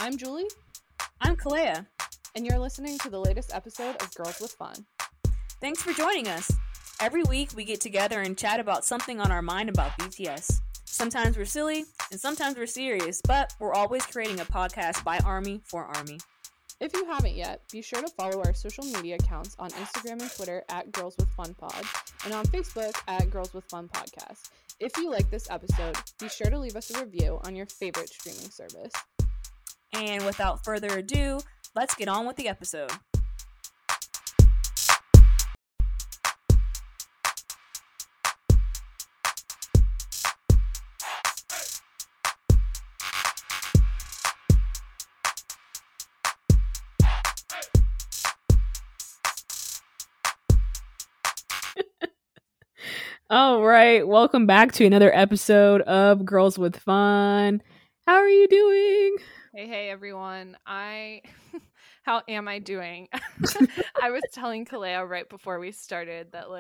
I'm Julie. I'm Kalea. And you're listening to the latest episode of Girls with Fun. Thanks for joining us. Every week we get together and chat about something on our mind about BTS. Sometimes we're silly, and sometimes we're serious, but we're always creating a podcast by ARMY for ARMY. If you haven't yet, be sure to follow our social media accounts on Instagram and Twitter at Girls with Fun Pod, and on Facebook at Girls with Fun Podcast. If you like this episode, be sure to leave us a review on your favorite streaming service. And without further ado, let's get on with the episode. All right, welcome back to another episode of Girls with Fun. How are you doing? Hey everyone. How am I doing? I was telling Kalea right before we started that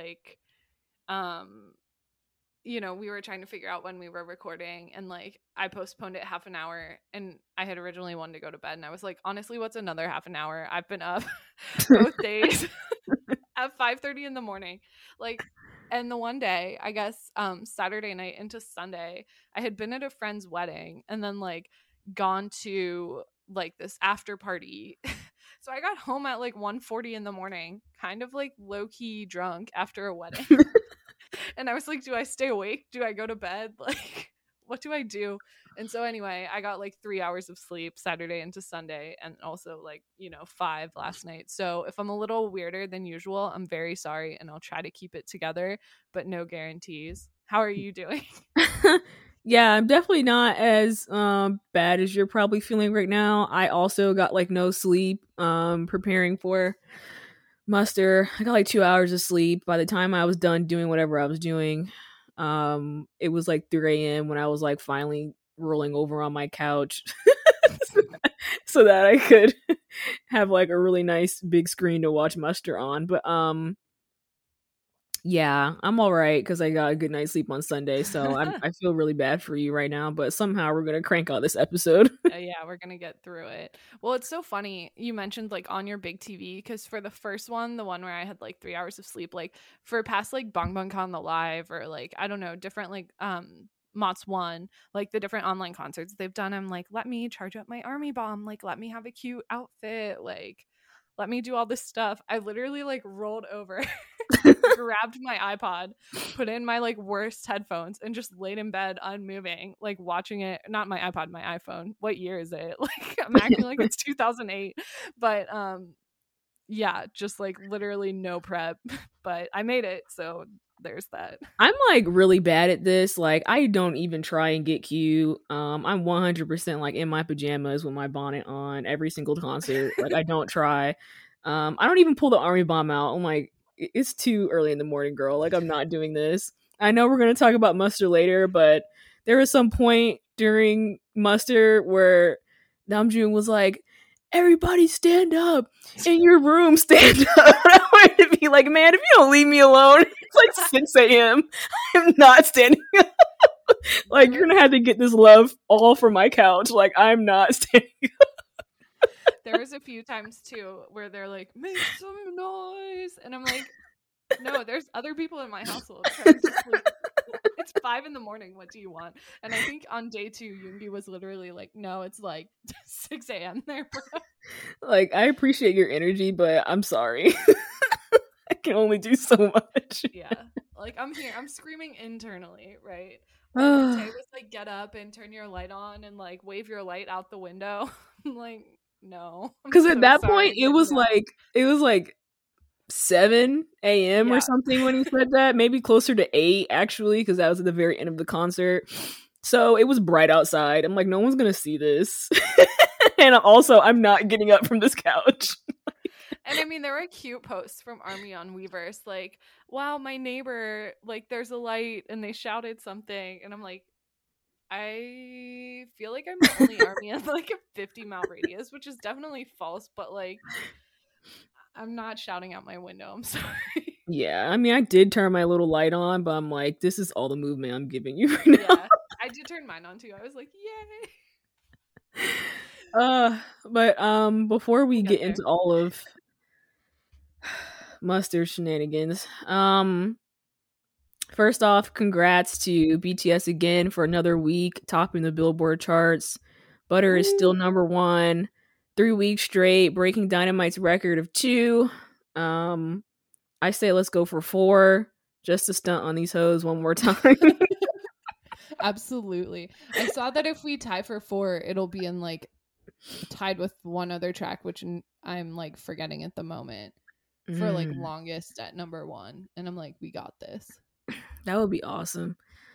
we were trying to figure out when we were recording, and I postponed it half an hour, and I had originally wanted to go to bed, and I was like, honestly, what's another half an hour? I've been up both days at 5:30 in the morning. And the one day, I guess Saturday night into Sunday, I had been at a friend's wedding and then gone to this after party. So I got home at 1:40 in the morning, kind of low-key drunk after a wedding. And I was like, do I stay awake? Do I go to bed? What do I do? And so anyway, I got 3 hours of sleep Saturday into Sunday, and also 5 last night. So if I'm a little weirder than usual, I'm very sorry, and I'll try to keep it together, but no guarantees. How are you doing? Yeah, I'm definitely not as bad as you're probably feeling right now. I also got no sleep preparing for muster. I got 2 hours of sleep. By the time I was done doing whatever I was doing, it was 3 a.m. when I was finally rolling over on my couch so that I could have a really nice big screen to watch muster on. But yeah, I'm all right because I got a good night's sleep on Sunday, so I feel really bad for you right now, but somehow we're gonna crank out this episode. Yeah, we're gonna get through it. Well, it's so funny you mentioned on your big TV, because for the first one, the one where I had 3 hours of sleep, for past Bang Bang Con the Live, or I don't know, different Mott's One, the different online concerts they've done, I'm let me charge up my army bomb, let me have a cute outfit, let me do all this stuff. I literally rolled over, grabbed my iPod, put in my worst headphones, and just laid in bed unmoving, watching it. Not my iPod, my iPhone. What year is it? I'm acting like it's 2008. But yeah, just literally no prep. But I made it, so there's that. I'm really bad at this. I don't even try and get cute. I'm 100% in my pajamas with my bonnet on every single concert. I don't try. I don't even pull the army bomb out. I'm it's too early in the morning, girl. I'm not doing this. I know we're gonna talk about muster later, but there was some point during muster where Namjoon was like, everybody stand up in your room, stand up. I wanted to be man, if you don't leave me alone, it's 6 a.m. I'm not standing up. You're gonna have to get this love all from my couch. I'm not standing up. There was a few times too where they're make some noise, and I'm no, there's other people in my household trying to sleep. It's 5 in the morning. What do you want? And I think on day 2, Yoongi was literally no, it's 6 a.m. there, bro. I appreciate your energy, but I'm sorry. I can only do so much. Yeah. I'm here. I'm screaming internally, right? Tay was get up and turn your light on and wave your light out the window. I'm no. Because at that point, it was 7 a.m. or something when he said that. Maybe closer to 8, actually, because that was at the very end of the concert. So it was bright outside. I'm no one's going to see this. And also, I'm not getting up from this couch. And I mean, there were cute posts from ARMY on Weverse, wow, my neighbor, there's a light, and they shouted something. And I'm I feel I'm the only ARMY in a 50-mile radius, which is definitely false, but I'm not shouting out my window. I'm sorry. Yeah, I mean, I did turn my little light on, but I'm this is all the movement I'm giving you right now. Yeah, I did turn mine on too. I was yay. But before we get there. into all of Mustard shenanigans, first off, congrats to BTS again for another week topping the Billboard charts. Butter is still number 1, 3 weeks straight, breaking Dynamite's record of 2. I say let's go for 4, just to stunt on these hoes one more time. Absolutely. I saw that if we tie for 4, it'll be in like tied with one other track, which I'm like forgetting at the moment, for like longest at number 1. And I'm like, we got this. That would be awesome.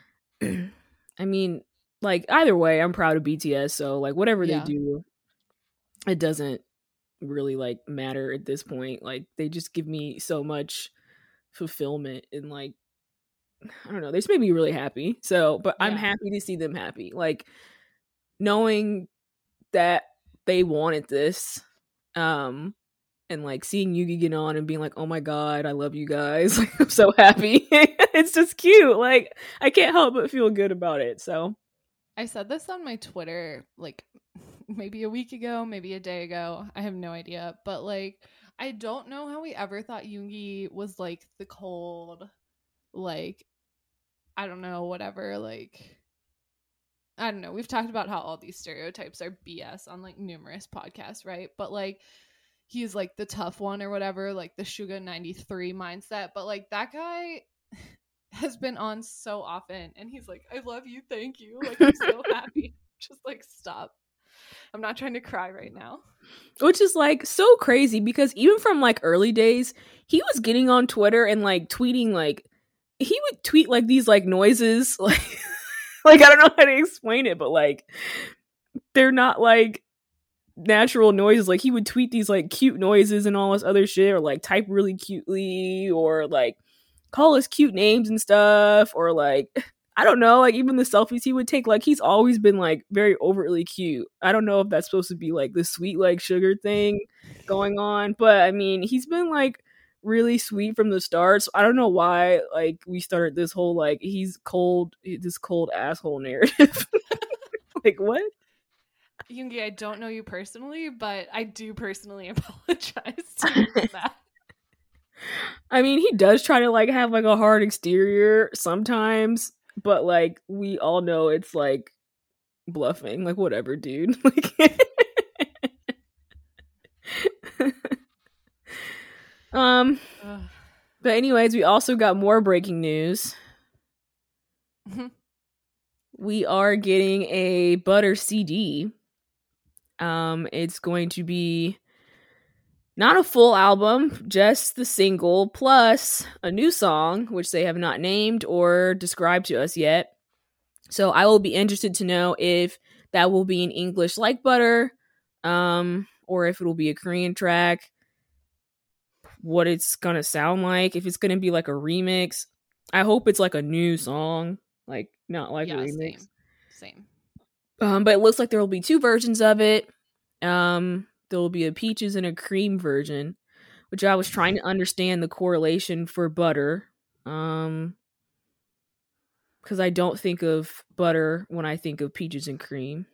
I mean, like, either way, I'm proud of BTS, so like whatever they do, it doesn't really like matter at this point. Like, they just give me so much fulfillment, and like, I don't know, they just made me really happy. So, but I'm happy to see them happy. Like, knowing that they wanted this, and like seeing Yugi get on and being like, oh my god, I love you guys. Like, I'm so happy. It's just cute. Like, I can't help but feel good about it. So I said this on my Twitter like maybe a week ago, maybe a day ago. I have no idea. But like, I don't know how we ever thought Yoongi was like the cold, like, I don't know, whatever, like, I don't know. We've talked about how all these stereotypes are BS on like numerous podcasts, right? But like, he's like the tough one or whatever, like the Suga 93 mindset. But like, that guy has been on so often, and he's like, I love you, thank you. Like, I'm so happy. Just like, stop. I'm not trying to cry right now. Which is like so crazy, because even from like early days, he was getting on Twitter and like tweeting, like he would tweet like these like noises, like like I don't know how to explain it, but like they're not like natural noises. Like, he would tweet these like cute noises and all this other shit, or like type really cutely, or like call us cute names and stuff, or like, I don't know, like even the selfies he would take, like he's always been like very overtly cute. I don't know if that's supposed to be like the sweet like sugar thing going on, but I mean, he's been like really sweet from the start. So I don't know why like we started this whole like he's cold, this cold asshole narrative. Like, what? Yoongi, I don't know you personally, but I do personally apologize to you for that. I mean, he does try to like have like a hard exterior sometimes, but like we all know it's like bluffing. Like, whatever, dude. Like, but anyways, we also got more breaking news. We are getting a Butter CD. It's going to be not a full album, just the single, plus a new song, which they have not named or described to us yet. So I will be interested to know if that will be in English like Butter, or if it will be a Korean track, what it's gonna sound like, if it's gonna be like a remix. I hope it's like a new song, like not like a remix. Same. But it looks like there will be 2 versions of it. There will be a peaches and a cream version, which I was trying to understand the correlation for Butter. Because I don't think of Butter when I think of peaches and cream.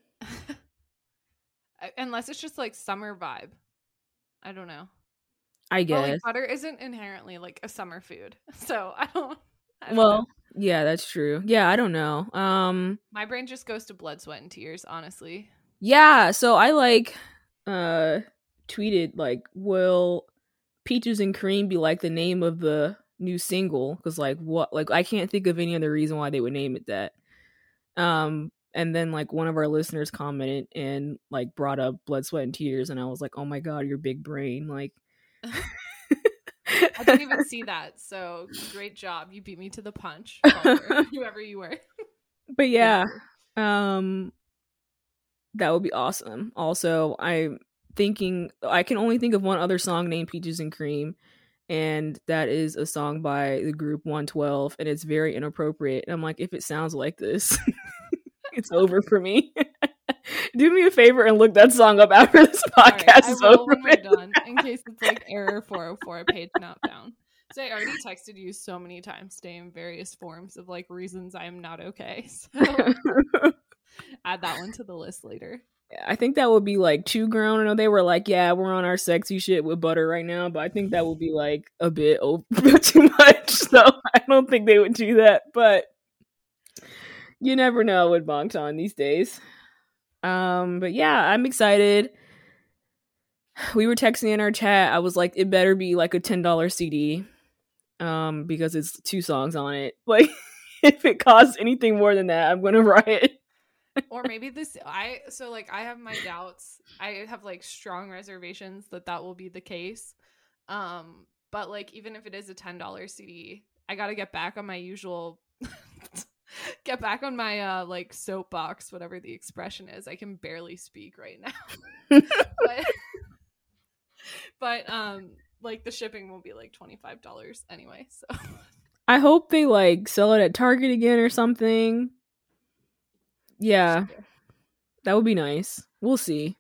Unless it's just like summer vibe. I don't know. I guess. But like, butter isn't inherently like a summer food. So I don't know. Yeah, that's true. Yeah, I don't know. My brain just goes to Blood, Sweat, and Tears, honestly. Yeah, so I like tweeted like, will peaches and cream be like the name of the new single? Because like, what, like I can't think of any other reason why they would name it that. And then like one of our listeners commented and like brought up Blood, Sweat, and Tears, and I was like, oh my god, your big brain. Like, I didn't even see that, so great job, you beat me to the punch, whoever you were. But yeah, that would be awesome. Also, I'm thinking I can only think of one other song named Peaches and Cream, and that is a song by the group 112, and it's very inappropriate. And I'm like, if it sounds like this, it's over for me. Do me a favor and look that song up after this podcast is over. When we're done, in case it's like error 404, page not found. So I already texted you so many times today in various forms of like reasons I am not okay. So add that one to the list later. I think that would be like too grown. I know they were like, yeah, we're on our sexy shit with butter right now, but I think that would be like a bit too much. So I don't think they would do that. But you never know with Bangtan these days. But yeah, I'm excited. We were texting in our chat. I was like, it better be like a $10 CD. Because it's 2 songs on it. Like, if it costs anything more than that, I'm gonna riot. Or maybe I have my doubts. I have like strong reservations that will be the case. But like even if it is a $10 CD, I gotta get back on my usual get back on my like soapbox, whatever the expression is. I can barely speak right now. but like the shipping will be like $25 anyway. So I hope they like sell it at Target again or something. Yeah. That would be nice. We'll see.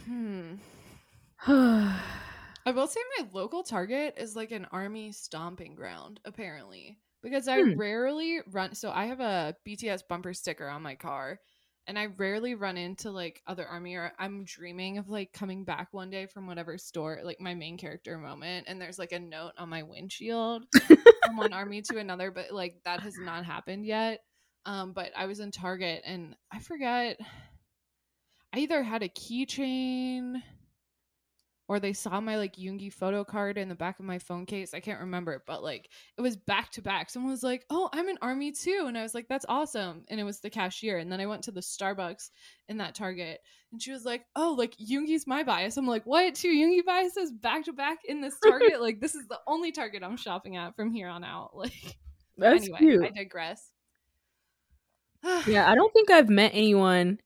I will say my local Target is like an army stomping ground, apparently. Because I rarely run. So I have a BTS bumper sticker on my car. And I rarely run into like other army, or I'm dreaming of like coming back one day from whatever store, like my main character moment. And there's like a note on my windshield from one army to another. But like that has not happened yet. But I was in Target and I forget. I either had a keychain or they saw my like Yoongi photo card in the back of my phone case. I can't remember, but like it was back to back. Someone was like, "Oh, I'm an army too," and I was like, "That's awesome." And it was the cashier. And then I went to the Starbucks in that Target, and she was like, "Oh, like Yoongi's my bias." I'm like, "What? 2 Yoongi biases back to back in this Target? Like this is the only Target I'm shopping at from here on out." Like, that's anyway, cute. I digress. Yeah, I don't think I've met anyone.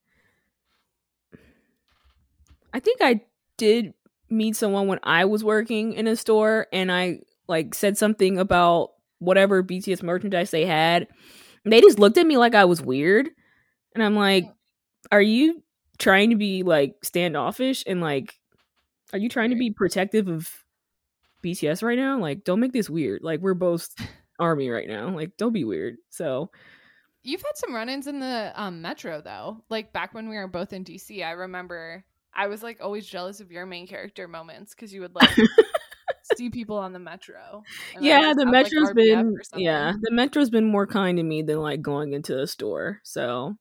I think I did meet someone when I was working in a store and I like said something about whatever BTS merchandise they had. And they just looked at me like I was weird. And I'm like, are you trying to be like standoffish and like are you trying to be protective of BTS right now? Like, don't make this weird. Like, we're both army right now. Like, don't be weird. So you've had some run-ins in the metro though. Like back when we were both in DC, I remember I was like always jealous of your main character moments because you would like see people on the metro. Yeah, the metro's been the metro's been more kind to me than like going into a store. So,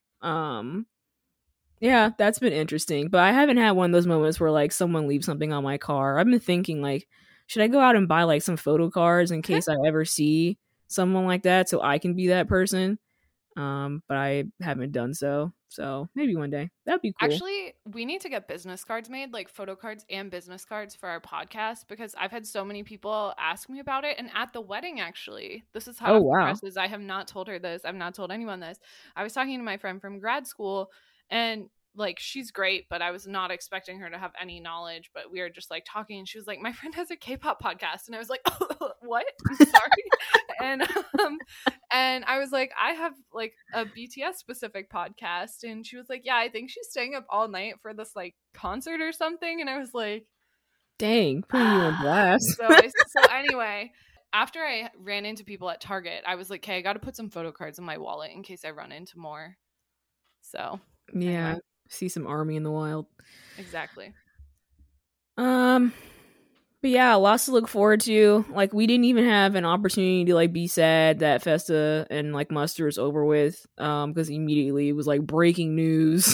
yeah, that's been interesting. But I haven't had one of those moments where like someone leaves something on my car. I've been thinking like, should I go out and buy like some photo cards in case I ever see someone like that so I can be that person? But I haven't done so. So maybe one day. That'd be cool. Actually, we need to get business cards made, like photo cards and business cards for our podcast, because I've had so many people ask me about it. And at the wedding, actually, this is how it progresses. I have not told her this. I've not told anyone this. I was talking to my friend from grad school and like she's great, but I was not expecting her to have any knowledge. But we were just like talking and she was like, my friend has a K-pop podcast. And I was like, oh, what? I'm sorry. And I was like, I have like a BTS specific podcast. And she was like, yeah, I think she's staying up all night for this like concert or something. And I was like, dang, putting you on blast. So anyway, after I ran into people at Target, I was like, okay, I got to put some photo cards in my wallet in case I run into more. So yeah, anyway. See some army in the wild. Exactly. But yeah, lots to look forward to. Like, we didn't even have an opportunity to like be sad that Festa and like Muster is over with. Because immediately it was like breaking news.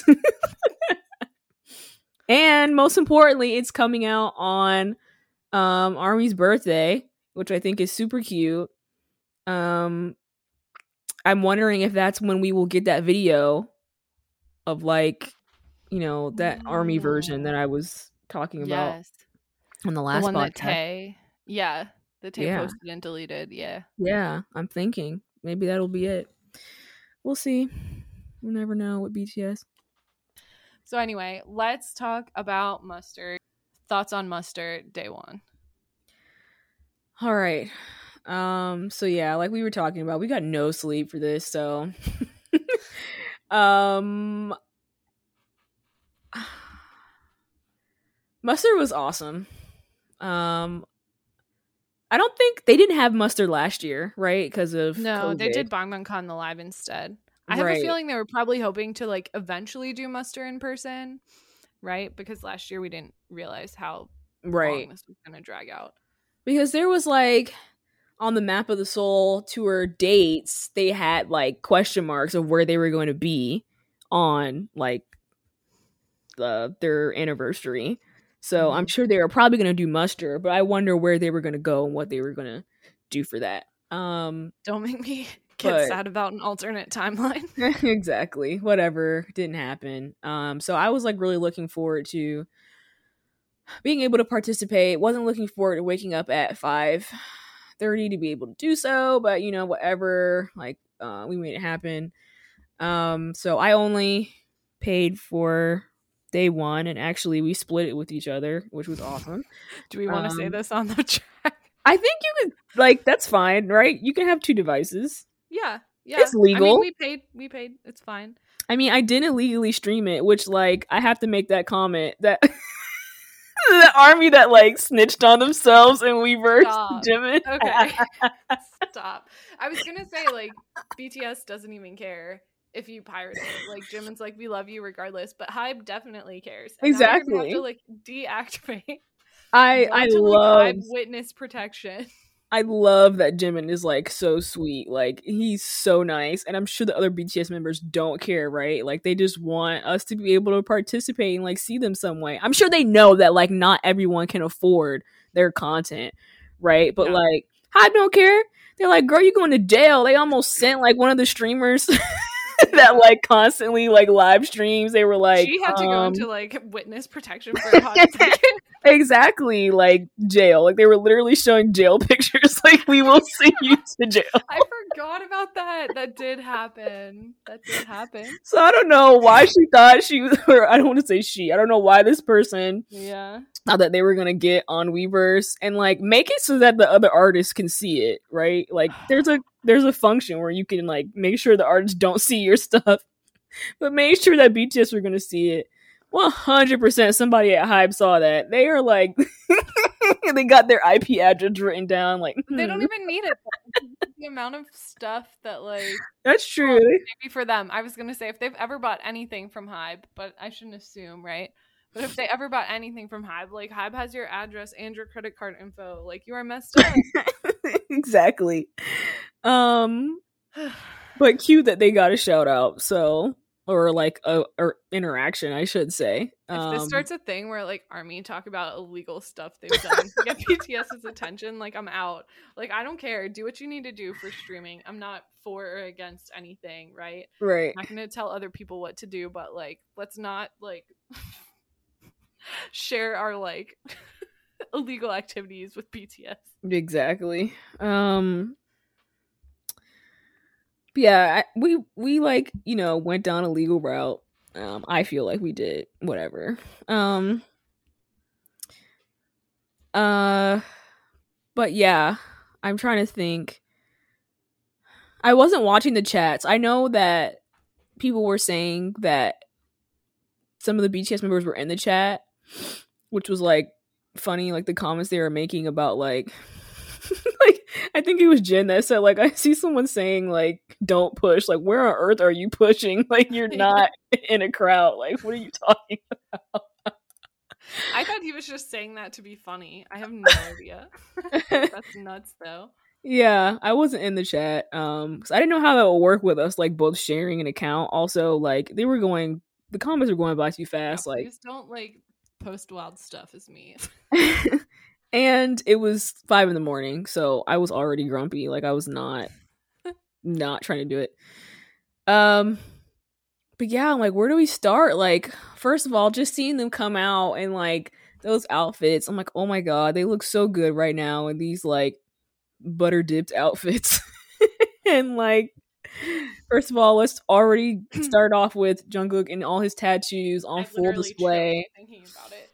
And most importantly, it's coming out on Army's birthday, which I think is super cute. I'm wondering if that's when we will get that video of like, you know, that Army version that I was talking about on the last podcast. That Tay posted and deleted. Yeah, I'm thinking maybe that'll be it. We'll see. We'll never know with BTS. So anyway, let's talk about Muster. Thoughts on Muster day one. All right. So yeah, like we were talking about, we got no sleep for this, so Muster was awesome. I don't think they didn't have Muster last year, right? Because of COVID. They did BangBangCon the live instead. I have a feeling they were probably hoping to like eventually do Muster in person, right? Because last year we didn't realize how Right. long this was going to drag out. Because there was like on the Map of the Soul tour dates, they had like question marks of where they were going to be on like their anniversary. So I'm sure they were probably going to do Muster, but I wonder where they were going to go and what they were going to do for that. Don't make me get sad about an alternate timeline. Exactly. Whatever. Didn't happen. So I was like really looking forward to being able to participate. Wasn't looking forward to waking up at 5:30 to be able to do so, but you know, whatever. Like we made it happen. So I only paid for day one, and actually we split it with each other, which was awesome. Do we want to say this on the track? I think you could, like, that's fine, right? You can have 2 devices. Yeah. It's legal. I mean, we paid. It's fine. I mean, I didn't illegally stream it, which, like, I have to make that comment that the army that, like, snitched on themselves and Weverse Jimin. Okay. Stop. I was gonna say, like, BTS doesn't even care if you pirate it. Like, Jimin's like, we love you regardless, but HYBE definitely cares. And exactly. Now you're gonna have to, like, deactivate. I love HYBE witness protection. I love that Jimin is like so sweet. Like he's so nice, and I'm sure the other BTS members don't care, right? Like they just want us to be able to participate and like see them some way. I'm sure they know that like not everyone can afford their content, right? But like I don't care. They're like, girl, you going to jail. They almost sent like one of the streamers that like constantly like live streams. They were like, she had to go into like witness protection for a hot second. Exactly, like jail. Like they were literally showing jail pictures. Like we will send you to jail. I forgot about that. That did happen. So I don't know why she thought she was, or I don't want to say she. I don't know why this person thought that they were gonna get on Weverse and like make it so that the other artists can see it, right? Like there's a function where you can like make sure the artists don't see your stuff, but make sure that BTS were gonna see it. 100% somebody at HYBE saw that. They are like they got their IP address written down. Like they don't even need it. The amount of stuff that like that's true. Well, maybe for them. I was gonna say if they've ever bought anything from HYBE, but I shouldn't assume, right? But if they ever bought anything from HYBE, like HYBE has your address and your credit card info. Like you are messed up. Exactly. But cute that they got a shout out. So. Or like a interaction, I should say. If this starts a thing where like ARMY talk about illegal stuff they've done to get BTS's attention, like I'm out. Like I don't care. Do what you need to do for streaming. I'm not for or against anything, right? Right. I'm not gonna tell other people what to do, but like let's not like share our like illegal activities with BTS. Exactly. Yeah, we like, you know, went down a legal route. I feel like we did whatever. But yeah, I'm trying to think. I wasn't watching the chats. I know that people were saying that some of the BTS members were in the chat, which was like funny, like the comments they were making about like like I think it was Jen that said like I see someone saying like don't push, like where on earth are you pushing, like you're not in a crowd, like what are you talking about? I thought he was just saying that to be funny. I have no idea. That's nuts though. Yeah, I wasn't in the chat because I didn't know how that would work with us like both sharing an account. Also like the comments were going by too fast. Like please don't like post wild stuff as me. And it was 5 a.m, so I was already grumpy. Like I was not trying to do it. But yeah, I'm like, where do we start? Like, first of all, just seeing them come out and like those outfits, I'm like, oh my god, they look so good right now in these like butter dipped outfits. And like, first of all, let's already start off with Jungkook and all his tattoos on full display. Thinking about it.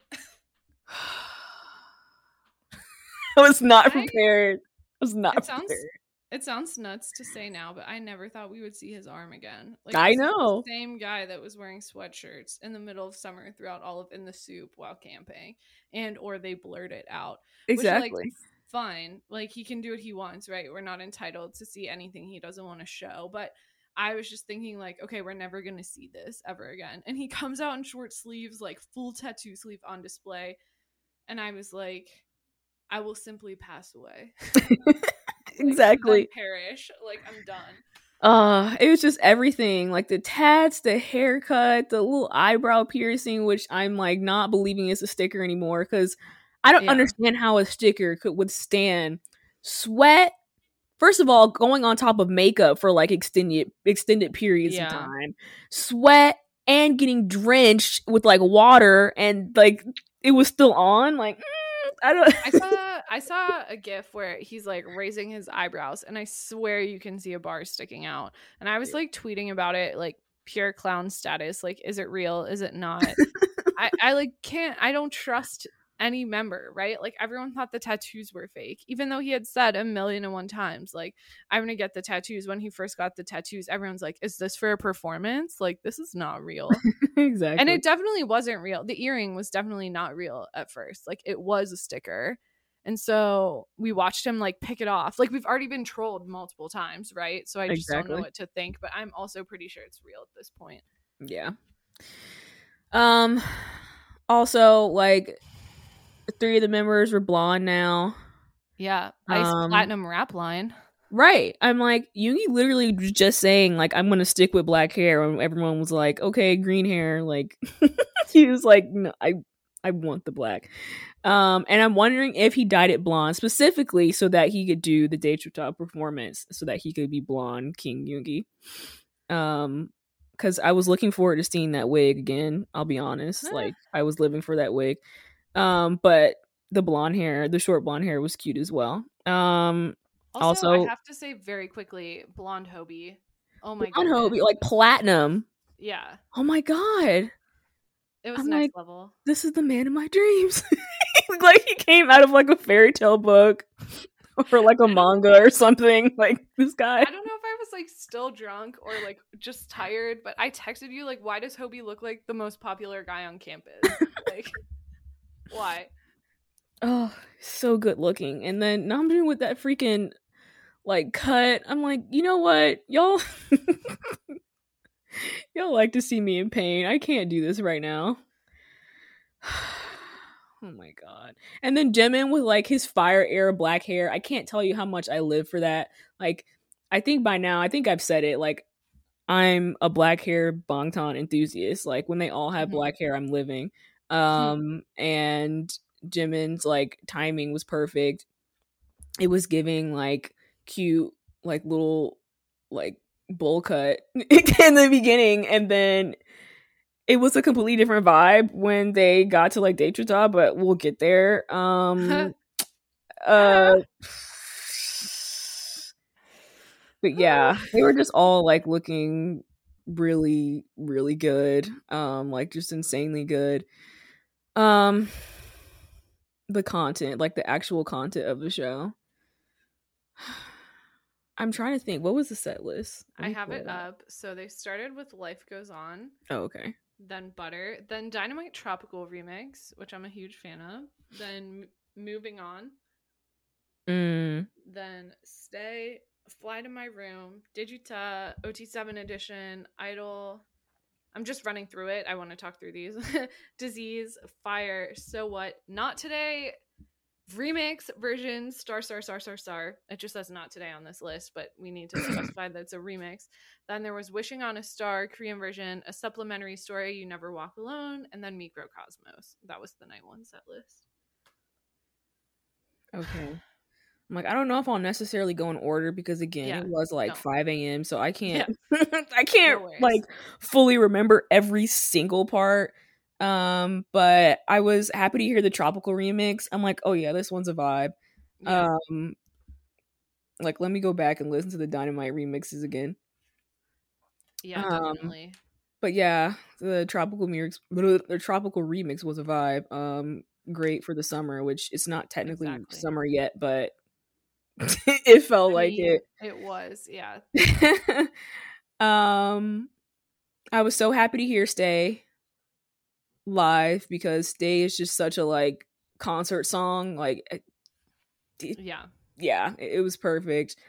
I was not prepared. Prepared. It sounds nuts to say now, but I never thought we would see his arm again. Like I know. The same guy that was wearing sweatshirts in the middle of summer throughout all of In the Soup while camping, or they blurred it out. Exactly. Which, like, fine. Like he can do what he wants, right? We're not entitled to see anything he doesn't want to show. But I was just thinking like, okay, we're never gonna see this ever again. And he comes out in short sleeves, like full tattoo sleeve on display, and I was like, I will simply pass away. Exactly. Then perish. Like, I'm done. It was just everything, like the tats, the haircut, the little eyebrow piercing, which I'm like not believing is a sticker anymore because I don't understand how a sticker could withstand sweat. First of all, going on top of makeup for like extended periods of time, sweat, and getting drenched with like water, and like it was still on. Like, I don't. I saw a gif where he's like raising his eyebrows, and I swear you can see a bar sticking out. And I was like tweeting about it, like pure clown status. Like, is it real? Is it not? I like can't. I don't trust any member, right? Like, everyone thought the tattoos were fake, even though he had said 1,000,001 times, like, I'm gonna get the tattoos. When he first got the tattoos, everyone's like, is this for a performance? Like, this is not real. Exactly. And it definitely wasn't real. The earring was definitely not real at first. Like, it was a sticker. And so we watched him like pick it off. Like, we've already been trolled multiple times, right? So I just don't know what to think, but I'm also pretty sure it's real at this point. Yeah. Also, like, 3 of the members were blonde now. Yeah. Ice Platinum rap line. Right. I'm like, Yoongi literally was just saying, like, I'm going to stick with black hair. And everyone was like, okay, green hair. Like, he was like, no, I want the black. And I'm wondering if he dyed it blonde specifically so that he could do the Daechwita performance, so that he could be blonde King Yoongi. Because I was looking forward to seeing that wig again. I'll be honest. Like, I was living for that wig. But the blonde hair, the short blonde hair, was cute as well. Also, I have to say very quickly, blonde Hobie. Oh my god, blonde Hobie, like platinum. Yeah. Oh my god. It was next level. This is the man of my dreams. Like, he came out of like a fairy tale book or like a manga or something. Like, this guy. I don't know if I was like still drunk or like just tired, but I texted you like, why does Hobie look like the most popular guy on campus? Like, why? Oh, so good looking. And then Namjoon with that freaking like cut. I'm like, you know what, y'all y'all like to see me in pain. I can't do this right now. Oh my god. And then Jimin with like his fire era black hair. I can't tell you how much I live for that. Like, I think by now, I think I've said it, like, I'm a black hair Bangtan enthusiast. Like, when they all have black hair, I'm living. And Jimin's like timing was perfect. It was giving like cute, like little like bowl cut in the beginning, and then it was a completely different vibe when they got to like Daechwita, but we'll get there. But yeah, they were just all like looking really, really good. Like, just insanely good. The content, like the actual content of the show. I'm trying to think, what was the set list? I have it up. So they started with Life Goes On. Oh, okay. Then Butter. Then Dynamite Tropical Remix, which I'm a huge fan of. Then Moving On. Then Stay, Fly to My Room, Digita, OT7 Edition, Idol. I'm just running through it. I want to talk through these. Disease, Fire, So What, Not Today, Remix version, Star. It just says Not Today on this list, but we need to specify that it's a remix. Then there was Wishing on a Star, Korean version, A Supplementary Story, You Never Walk Alone, and then Microcosmos. That was the night one set list. Okay. I'm like, I don't know if I'll necessarily go in order because again, it was like 5 a.m. So I can't I can't like fully remember every single part. But I was happy to hear the tropical remix. I'm like, oh yeah, this one's a vibe. Yeah. Like, let me go back and listen to the Dynamite remixes again. Yeah, definitely. But yeah, the tropical remix was a vibe. Great for the summer, which it's not technically summer yet, but it felt like it. It was, yeah. I was so happy to hear Stay live because Stay is just such a like concert song. Like, it was perfect.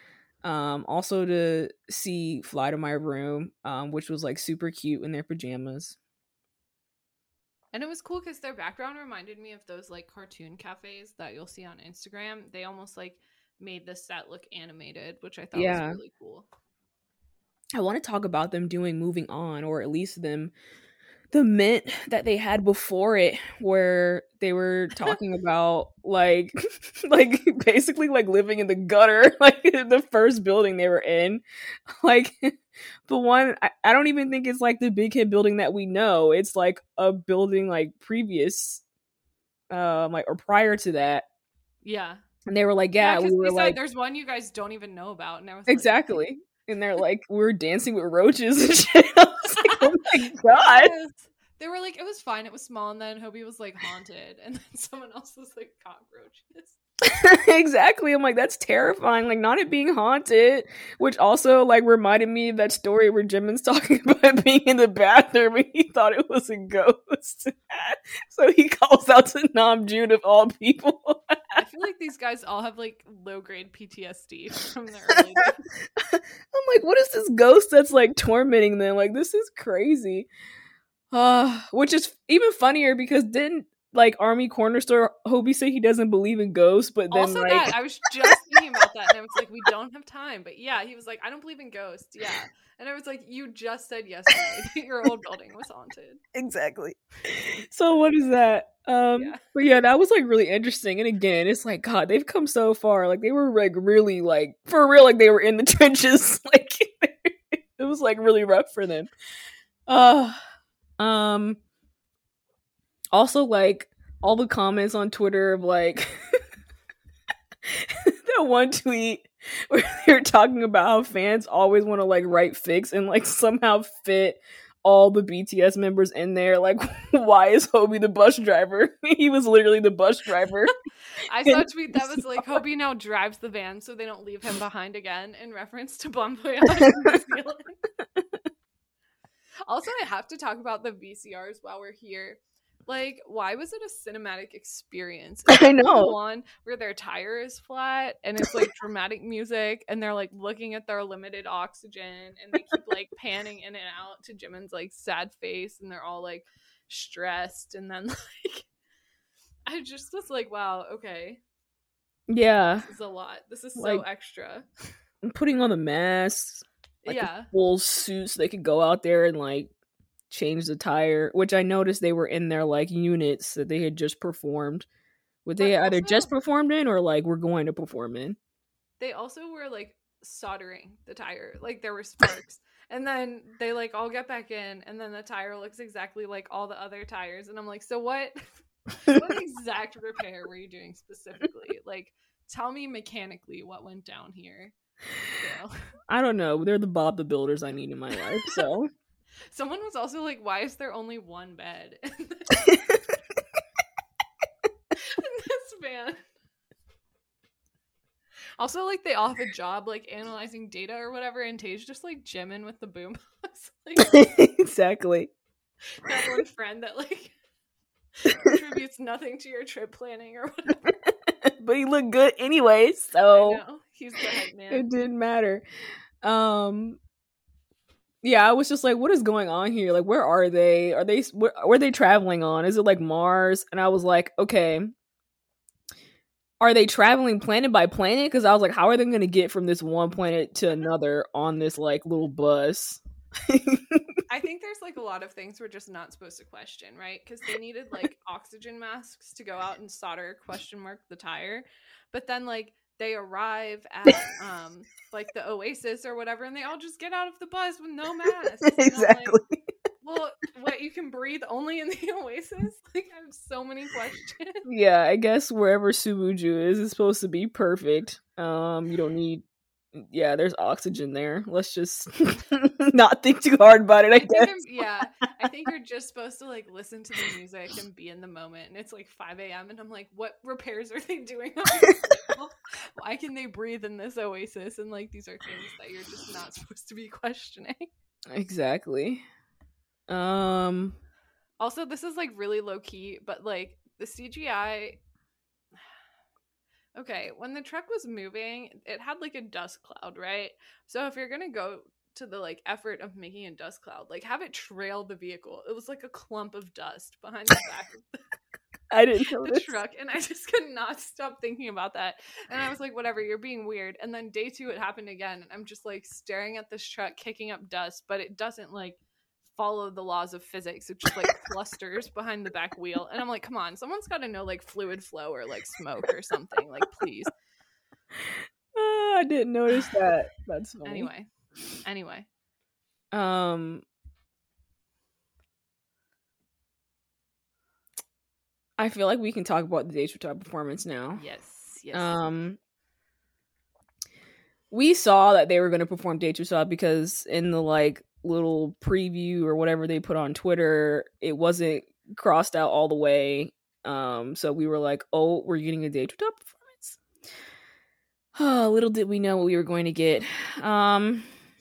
Also to see Fly to My Room, which was like super cute in their pajamas. And it was cool because their background reminded me of those like cartoon cafes that you'll see on Instagram. They almost like made the set look animated, which I thought was really cool. I want to talk about them doing Moving On, or at least them the mint that they had before it, where they were talking about like like basically like living in the gutter, like in the first building they were in. Like the one I don't even think it's like the Big Hit building that we know. It's like a building like previous like or prior to that. Yeah. And they were like, yeah, we were like, there's one you guys don't even know about. And I was exactly. Like, and they're like, we were dancing with roaches and shit. I was like, oh my god. Yes. They were like, it was fine, it was small, and then Hobie was like haunted, and then someone else was like cockroaches. Exactly. I'm like, that's terrifying. Like, not it being haunted, which also like reminded me of that story where Jimin's talking about being in the bathroom and he thought it was a ghost. So he calls out to Namjoon of all people. I feel like these guys all have like low grade PTSD from their early days. I'm like, what is this ghost that's like tormenting them? Like, this is crazy. Which is even funnier because didn't like Army Corner Store Hobie say he doesn't believe in ghosts, but then also like that I was just thinking about that and I was like, we don't have time. But yeah, he was like, I don't believe in ghosts. Yeah. And I was like, you just said yesterday that your old building was haunted. Exactly. So what is that? Yeah. But yeah, that was like really interesting. And again, it's like, God, they've come so far. Like they were like really like for real, like they were in the trenches. Like it was like really rough for them. Also like all the comments on Twitter of like that one tweet where they were talking about how fans always want to like write fics and like somehow fit all the BTS members in there. Like, why is Hobie the bus driver? He was literally the bus driver. I saw a tweet that was like, Hobie now drives the van so they don't leave him behind again, in reference to Bon Voyage in New Zealand. Also, I have to talk about the VCRs while we're here. Like, why was it a cinematic experience? I know. The one where their tire is flat and it's like dramatic music and they're like looking at their limited oxygen and they keep like panning in and out to Jimin's like sad face and they're all like stressed, and then like I just was like, wow, okay. Yeah. This is a lot. This is like, so extra. Putting on the masks. Like yeah. The full suits, they could go out there and like change the tire, which I noticed they were in their like units that they had just performed. Would they either just performed in or like were going to perform in? They also were like soldering the tire, like there were sparks. And then they like all get back in and then the tire looks exactly like all the other tires, and I'm like, so what exact repair were you doing specifically? Like, tell me mechanically what went down here. So. I don't know. They're the Bob the Builders I need in my life, so. Someone was also like, why is there only one bed in this van? Also, like, they all have a job, like, analyzing data or whatever, and Tage just, like, Jimin with the boombox. Like, exactly. That one friend that, like, contributes nothing to your trip planning or whatever. But he looked good anyway, so. I know. He's the head man. It didn't matter. Yeah, I was just like, what is going on here? Like, where are they? Where are they traveling on? Is it like Mars? And I was like, okay, are they traveling planet by planet? Because I was like, how are they going to get from this one planet to another on this like little bus? I think there's like a lot of things we're just not supposed to question, right? Because they needed like oxygen masks to go out and solder ? The tire, but then like they arrive at like the Oasis or whatever, and they all just get out of the bus with no masks. Exactly. Like, well, what, you can breathe only in the Oasis? Like, I have so many questions. Yeah, I guess wherever Subuju is supposed to be perfect. You don't need. Yeah, there's oxygen there. Let's just not think too hard about it, I guess. I think you're just supposed to like listen to the music and be in the moment. And it's like 5 a.m. and I'm like, what repairs are they doing? Why can they breathe in this Oasis? And like, these are things that you're just not supposed to be questioning. Exactly. Also, this is like really low key, but like the CGI Okay, when the truck was moving, it had like a dust cloud, right? So if you're gonna go to the like effort of making a dust cloud, like have it trail the vehicle. It was like a clump of dust behind the back of I didn't know the this. truck, and I just could not stop thinking about that. And I was like, whatever, you're being weird. And then day 2 it happened again, and I'm just like staring at this truck kicking up dust, but it doesn't like follow the laws of physics. It just like clusters behind the back wheel, and I'm like, come on, someone's got to know like fluid flow or like smoke or something, like please. I didn't notice that. That's funny. Anyway. I feel like we can talk about the Daechwita performance now. Yes. We saw that they were going to perform Daechwita because in the like little preview or whatever they put on Twitter, it wasn't crossed out all the way. So we were like, oh, we're getting a Daechwita performance. Oh, little did we know what we were going to get. I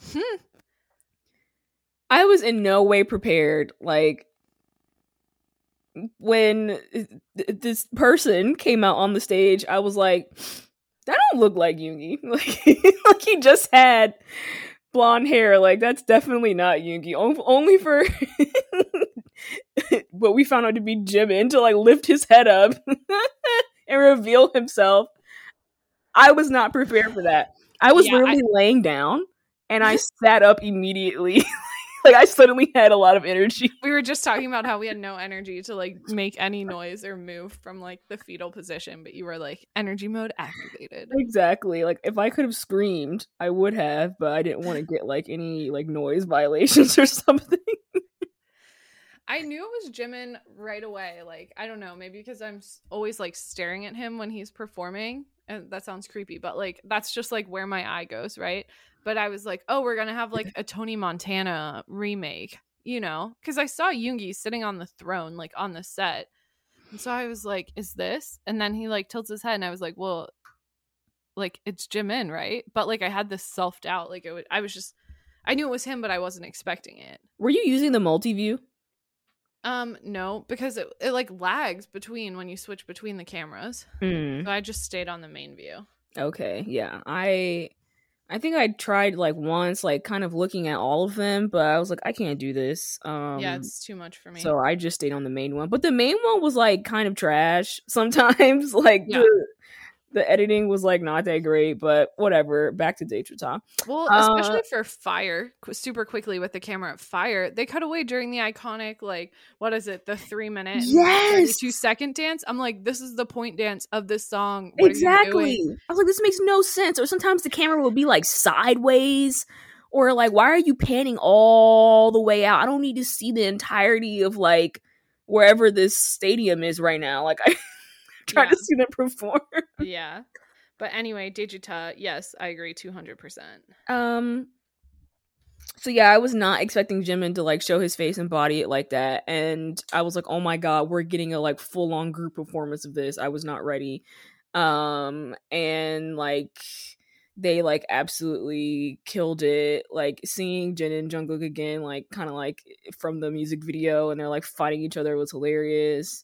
was in no way prepared. Like, when this person came out on the stage, I was like, that don't look like Yoongi. Like he just had blonde hair. Like, that's definitely not Yoongi. Only for what we found out to be Jimin to like lift his head up and reveal himself. I was not prepared for that. I was literally laying down and I sat up immediately. Like, I suddenly had a lot of energy. We were just talking about how we had no energy to like make any noise or move from like the fetal position, but you were like energy mode activated. Exactly. Like, if I could have screamed, I would have, but I didn't want to get like any like noise violations or something. I knew it was Jimin right away. Like, I don't know, maybe because I'm always like staring at him when he's performing, and that sounds creepy, but like that's just like where my eye goes, right? But I was like, oh, we're gonna have like a Tony Montana remake, you know, because I saw Yoongi sitting on the throne, like on the set, and so I was like, is this? And then he like tilts his head, and I was like, well, like it's Jimin, right? But like I had this self doubt, like I knew it was him, but I wasn't expecting it. Were you using the multi-view? No, because it like lags between when you switch between the cameras. So I just stayed on the main view. Okay, yeah. I think I tried like once, like kind of looking at all of them, but I was like, I can't do this. Yeah, it's too much for me. So I just stayed on the main one. But the main one was like kind of trash sometimes. Like the editing was like not that great, but whatever. Back to Daechwita. Well, especially for Fire, super quickly with the camera at Fire, they cut away during the iconic, like, what is it, the 3-minute, 32-second dance. I'm like, this is the point dance of this song. What exactly. I was like, this makes no sense. Or sometimes the camera will be like sideways, or like, why are you panning all the way out? I don't need to see the entirety of like wherever this stadium is right now. Like, I trying to see them perform. Yeah. But anyway, Daechwita, yes, I agree 200%. So yeah, I was not expecting Jimin to like show his face and body it like that. And I was like, oh my god, we're getting a like full on group performance of this. I was not ready. And like they like absolutely killed it. Like seeing Jin and Jungkook again, like kind of like from the music video, and they're like fighting each other was hilarious.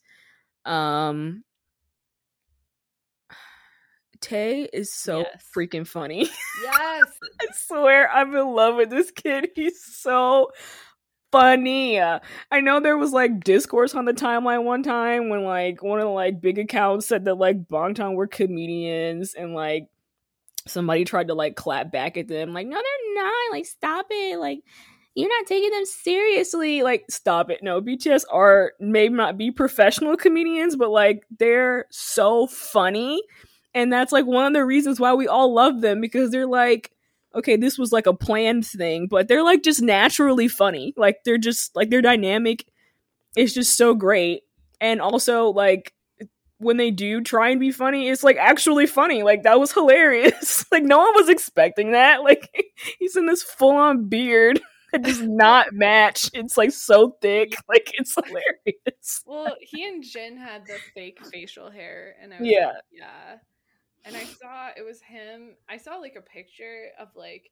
Tae is so freaking funny. Yes. I swear I'm in love with this kid. He's so funny. I know there was like discourse on the timeline one time when like one of the like big accounts said that like Bangtan were comedians, and like somebody tried to like clap back at them like, no they're not, like stop it, like you're not taking them seriously, like stop it. No, BTS are maybe not be professional comedians, but like they're so funny. And that's like one of the reasons why we all love them, because they're like, okay, this was like a planned thing, but they're like just naturally funny. Like they're just like their dynamic is just so great. And also like when they do try and be funny, it's like actually funny. Like that was hilarious. Like no one was expecting that. Like he's in this full on beard that does not match. It's like so thick. Like it's hilarious. Well, he and Jin had the fake facial hair, and I was like, yeah. And I saw it was him. I saw like a picture of like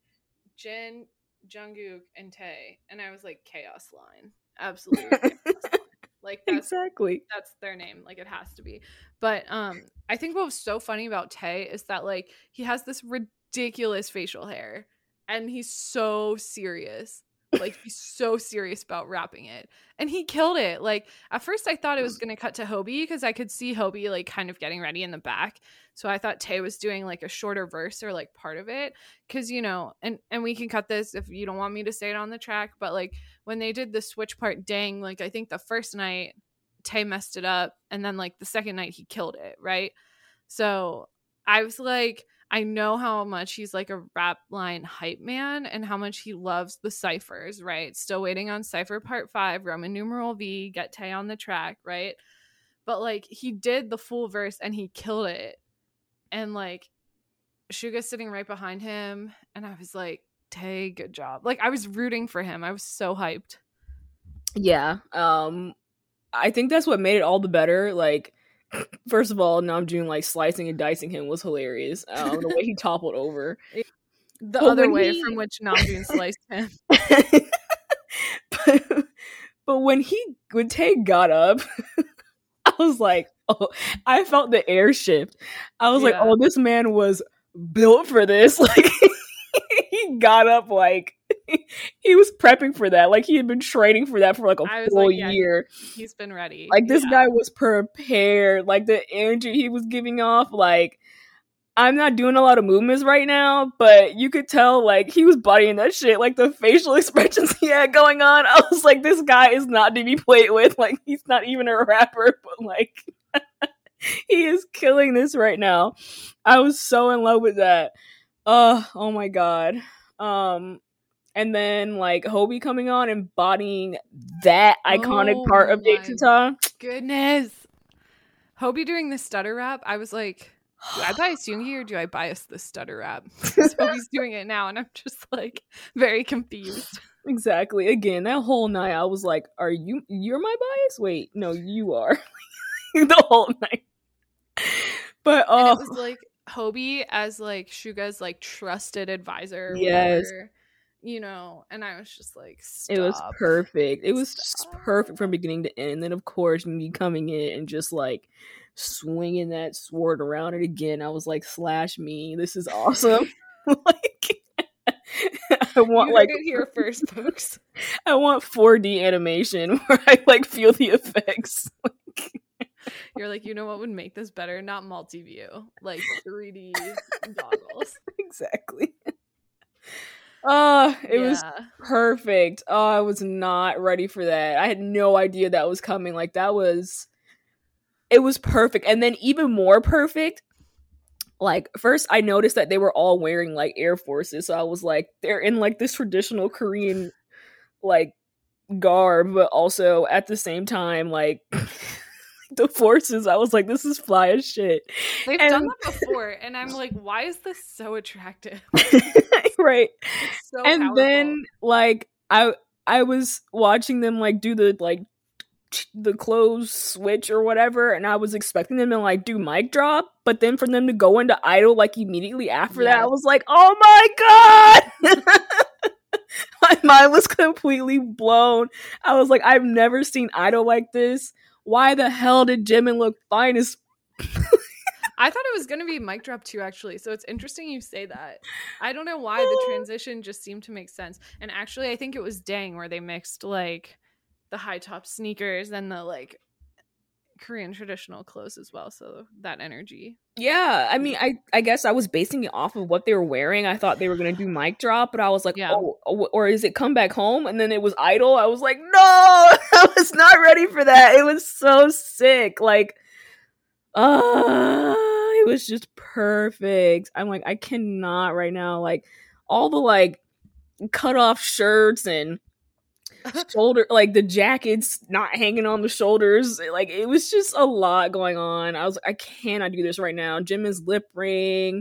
Jin, Jungkook, and Tae, and I was like, chaos line, absolute chaos line. Like that's Exactly. that's their name. Like it has to be. But I think what was so funny about Tay is that like he has this ridiculous facial hair and he's so serious. Like he's so serious about rapping it. And he killed it. Like at first I thought it was gonna cut to Hobie because I could see Hobie like kind of getting ready in the back. So I thought Tay was doing like a shorter verse or like part of it. Cause you know, and we can cut this if you don't want me to say it on the track, but like when they did the switch part dang, like I think the first night Tay messed it up and then like the second night he killed it, right? So I was like, I know how much he's like a rap line hype man and how much he loves the ciphers, right? Still waiting on Cypher Part 5, Roman numeral V, get Tay on the track, right? But like he did the full verse and he killed it. And like Suga's sitting right behind him and I was like, Tay, good job. Like I was rooting for him. I was so hyped. Yeah. I think that's what made it all the better. Like, first of all, Namjoon like slicing and dicing him was hilarious. The way he toppled over. The other way from which Namjoon sliced him. but when Tay got up, I was like, oh, I felt the air shift. I was like, oh, this man was built for this. Like he got up like he was prepping for that. Like he had been training for that for like a full year. He's been ready. Like this guy was prepared. Like the energy he was giving off, like I'm not doing a lot of movements right now, but you could tell like he was bodying that shit. Like the facial expressions he had going on, I was like, this guy is not to be played with. Like he's not even a rapper, but like he is killing this right now. I was so in love with that. Oh my god. And then like Hobie coming on and bodying that iconic part of Daechwita. Goodness. Hobie doing the stutter rap, I was like, do I bias Yoongi or do I bias the stutter rap? Because Hobie's doing it now and I'm just like very confused. Exactly. Again, that whole night I was like, you're my bias? Wait, no, you are. The whole night. But and it was like Hobie as like Suga's like trusted advisor. Yes. Whatever, you know, and I was just like, stop. It was perfect. It was perfect from beginning to end. And then of course me coming in and just like swinging that sword around it again. I was like, slash me. This is awesome. Like I want you heard it here first, folks. I want 4D animation where I like feel the effects. You're like, you know what would make this better? Not multi-view, like 3D goggles. Exactly. It was perfect. Oh, I was not ready for that. I had no idea that was coming. Like it was perfect. And then even more perfect, like first I noticed that they were all wearing like Air Forces. So I was like, they're in like this traditional Korean like garb, but also at the same time like the forces. I was like, this is fly as shit. They've done that before, and I'm like, why is this so attractive? Right. It's so and powerful. Then like I was watching them like do the like the clothes switch or whatever, and I was expecting them to like do mic drop, but then for them to go into idol like immediately after that, I was like, oh my god. My mind was completely blown. I was like, I've never seen idol like this. Why the hell did Jimin look fine as I thought it was going to be mic drop too, actually. So it's interesting you say that. I don't know why the transition just seemed to make sense. And actually, I think it was Dang where they mixed like the high top sneakers and the like Korean traditional clothes as well. So that energy. Yeah, I mean, I guess I was basing it off of what they were wearing. I thought they were going to do mic drop, but I was like, oh, or is it come back home? And then it was idol. I was like, no, I was not ready for that. It was so sick. Like, it was just perfect. I'm like, I cannot right now. Like, all the like cut off shirts and shoulder, like the jackets not hanging on the shoulders, like it was just a lot going on. I was like, I cannot do this right now. Jimin's lip ring.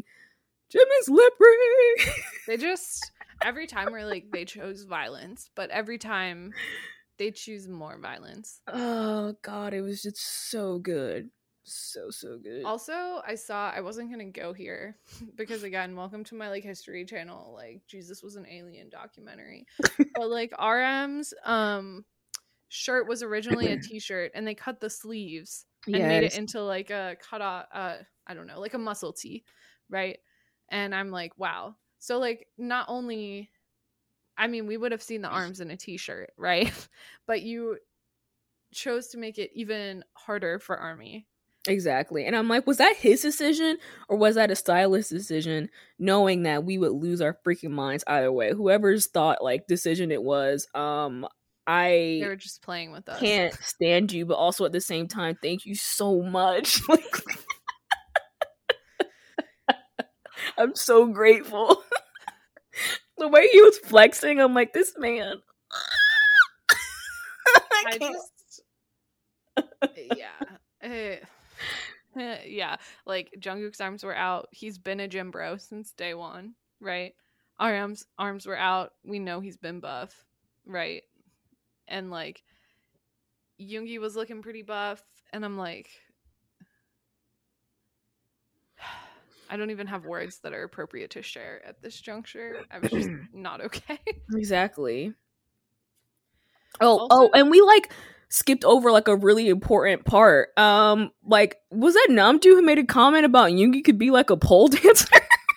They just every time we're like, they chose violence, but every time they choose more violence. Oh god, it was just so good. So good. Also, I wasn't gonna go here because again, welcome to my like history channel. Like Jesus was an alien documentary. But like RM's shirt was originally a t-shirt, and they cut the sleeves and made it Yes. into like a cut off, I don't know, like a muscle tee, right? And I'm like, wow. So like, not only, I mean, we would have seen the arms in a t-shirt, right? But you chose to make it even harder for Army. Exactly. And I'm like, was that his decision or was that a stylist decision, knowing that we would lose our freaking minds either way? Whoever's thought like decision it was, They I were just playing with us. can't stand you, but also at the same time, thank you so much. Like, I'm so grateful. The way he was flexing, I'm like, this man. I just, yeah. Yeah, like Jungkook's arms were out. He's been a gym bro since day one, right? Our arms were out. We know he's been buff, right? And like Yoongi was looking pretty buff, and I'm like, I don't even have words that are appropriate to share at this juncture. I was just not okay. Exactly. Oh, Also- and we like skipped over like a really important part. Like, was that Namdoo who made a comment about Yoongi could be like a pole dancer?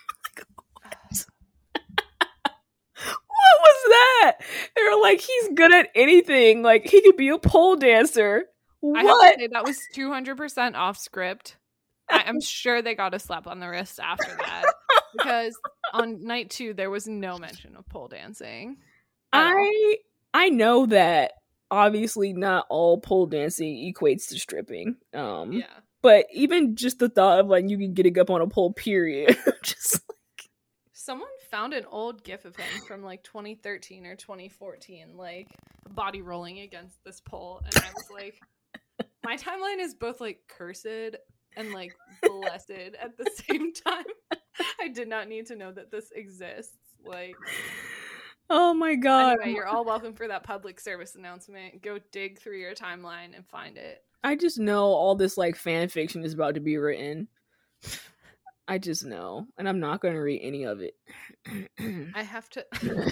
What was that? They were like, he's good at anything. Like, he could be a pole dancer. I have What? to say that was 200% off script. I'm sure they got a slap on the wrist after that, because on night 2 there was no mention of pole dancing. I know that obviously not all pole dancing equates to stripping. Yeah. But even just the thought of like you can getting up on a pole, period. Just Someone found an old gif of him from like 2013 or 2014, like body rolling against this pole, and I was like, my timeline is both like cursed and like blessed at the same time. I did not need to know that this exists. Like, oh my god. anyway, you're all welcome for that public service announcement. Go dig through your timeline and find it. I just know all this like fan fiction is about to be written. I just know, and I'm not going to read any of it. I have to.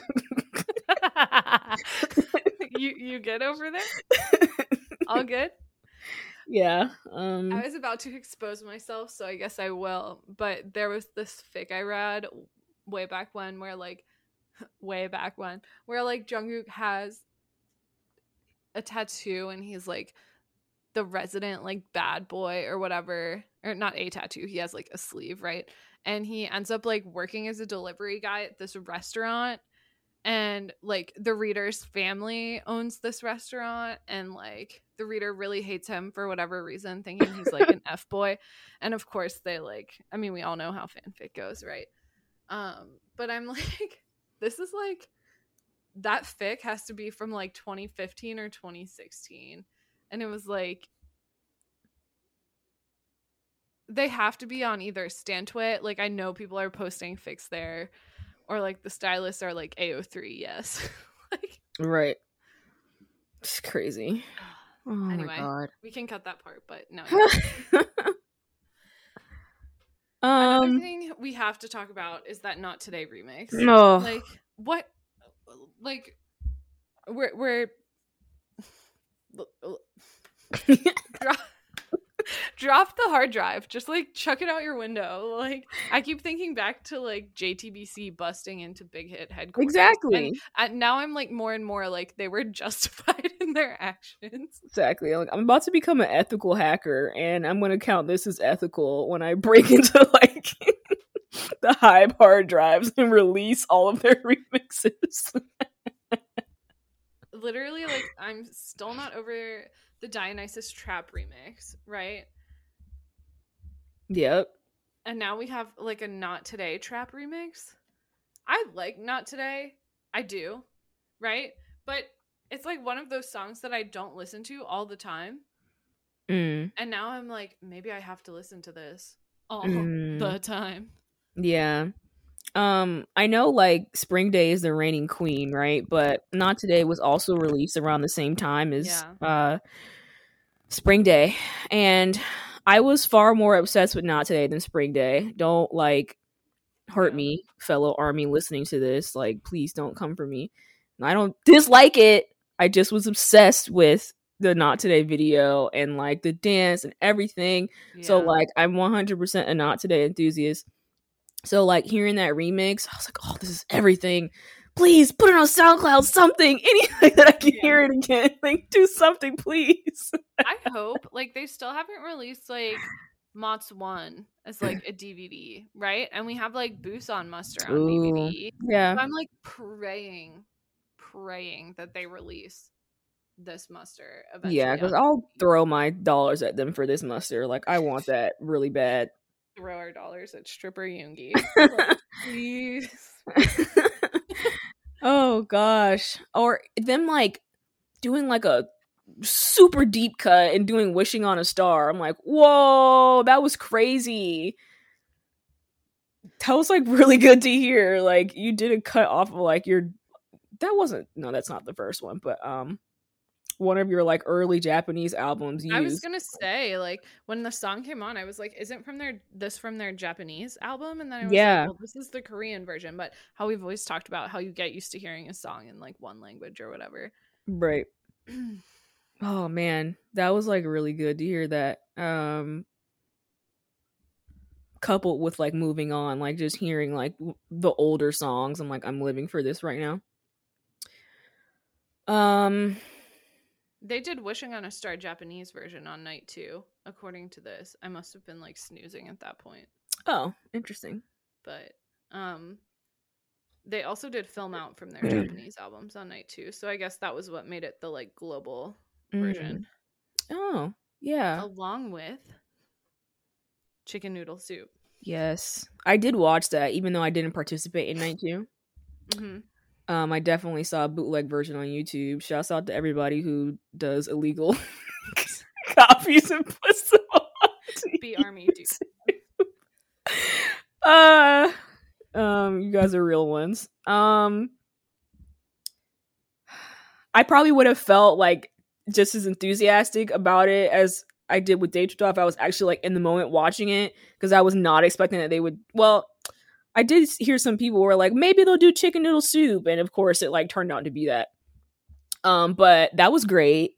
You good over there? All good? Yeah. I was about to expose myself, so I guess I will. But there was this fic I read way back when, where Jungkook has a tattoo, and he's like the resident like bad boy or whatever, or not a tattoo. He has like a sleeve, right? And he ends up like working as a delivery guy at this restaurant. And like the reader's family owns this restaurant, and like the reader really hates him for whatever reason, thinking he's like an F boy. And of course they like, I mean, we all know how fanfic goes, right? But I'm like, this is like, that fic has to be from like 2015 or 2016. And it was like, they have to be on either Stantwit, like I know people are posting fics there, or like the stylists are like AO3, yes. Like, right. It's crazy. Oh anyway, my god. we can cut that part, but no. Another thing we have to talk about is that Not Today remix. No. Like, what? Like, we're drop the hard drive. Just like chuck it out your window. Like, I keep thinking back to like JTBC busting into Big Hit headquarters. Exactly. And now I'm like more and more like they were justified in their actions. Exactly. Like, I'm about to become an ethical hacker, and I'm going to count this as ethical when I break into like the Hive hard drives and release all of their remixes. Literally, like, I'm still not over the Dionysus Trap remix, right? Yep. And now we have like a Not Today Trap remix. I like Not Today. I do, right? But it's like one of those songs that I don't listen to all the time. And now I'm like, maybe I have to listen to this all the time. Yeah. I know like Spring Day is the reigning queen, right? But Not Today was also released around the same time as Spring Day. And I was far more obsessed with Not Today than Spring Day. Don't like hurt me, fellow Army listening to this. Like, please don't come for me. I don't dislike it. I just was obsessed with the Not Today video and like the dance and everything. So like I'm 100% a Not Today enthusiast. So like hearing that remix, I was like, oh, this is everything. Please put it on SoundCloud, something, anything that I can hear it again. Like, do something, please. I hope. Like, they still haven't released like Mott's 1 as like a DVD, right? And we have like Busan Muster on DVD. Yeah. So I'm like praying that they release this muster eventually. Yeah, because I'll throw my dollars at them for this muster. Like, I want that really bad. Throw our dollars at stripper Yoongi. Like, please. Oh gosh. Or them like doing like a super deep cut and doing Wishing on a Star. I'm like, whoa, that was crazy. That was like really good to hear. Like, you did a cut off of like that's not the first one, but one of your like early Japanese albums. I was gonna say, like, when the song came on, I was like, isn't from their Japanese album? And then I was like, well, this is the Korean version. But how we've always talked about how you get used to hearing a song in like one language or whatever. Right. Oh man, that was like really good to hear that. Coupled with like moving on, like just hearing like the older songs, I'm like, I'm living for this right now. They did Wishing on a Star Japanese version on night 2, according to this. I must have been like snoozing at that point. Oh, interesting. But they also did Film Out from their Japanese albums on night 2. So I guess that was what made it the like global version. Oh, yeah. Along with Chicken Noodle Soup. Yes. I did watch that, even though I didn't participate in night 2. Mm-hmm. I definitely saw a bootleg version on YouTube. Shouts out to everybody who does illegal copies and puts them on Be Army, dude. You guys are real ones. I probably would have felt like just as enthusiastic about it as I did with Daechwita if I was actually like in the moment watching it, because I was not expecting that they would. Well, I did hear some people were like, maybe they'll do Chicken Noodle Soup, and of course it like turned out to be that. But that was great.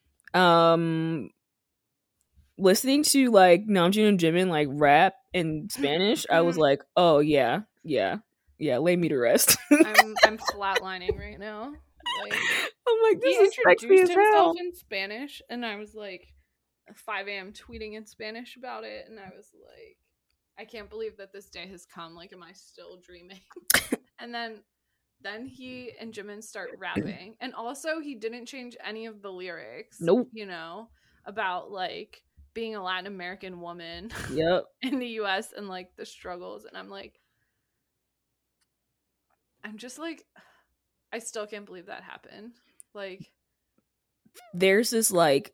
Listening to like Namjoon and Jimin like rap in Spanish, I was like, oh yeah, lay me to rest. I'm flatlining right now. Like, I'm like, this is sexy as hell. Himself in Spanish, and I was like 5 a.m. tweeting in Spanish about it, and I was like, I can't believe that this day has come. Like, am I still dreaming? And then he and Jimin start rapping, and also he didn't change any of the lyrics. Nope. You know, about like being a Latin American woman. Yep. In the U.S. and like the struggles, and I'm just like, I still can't believe that happened. Like, there's this like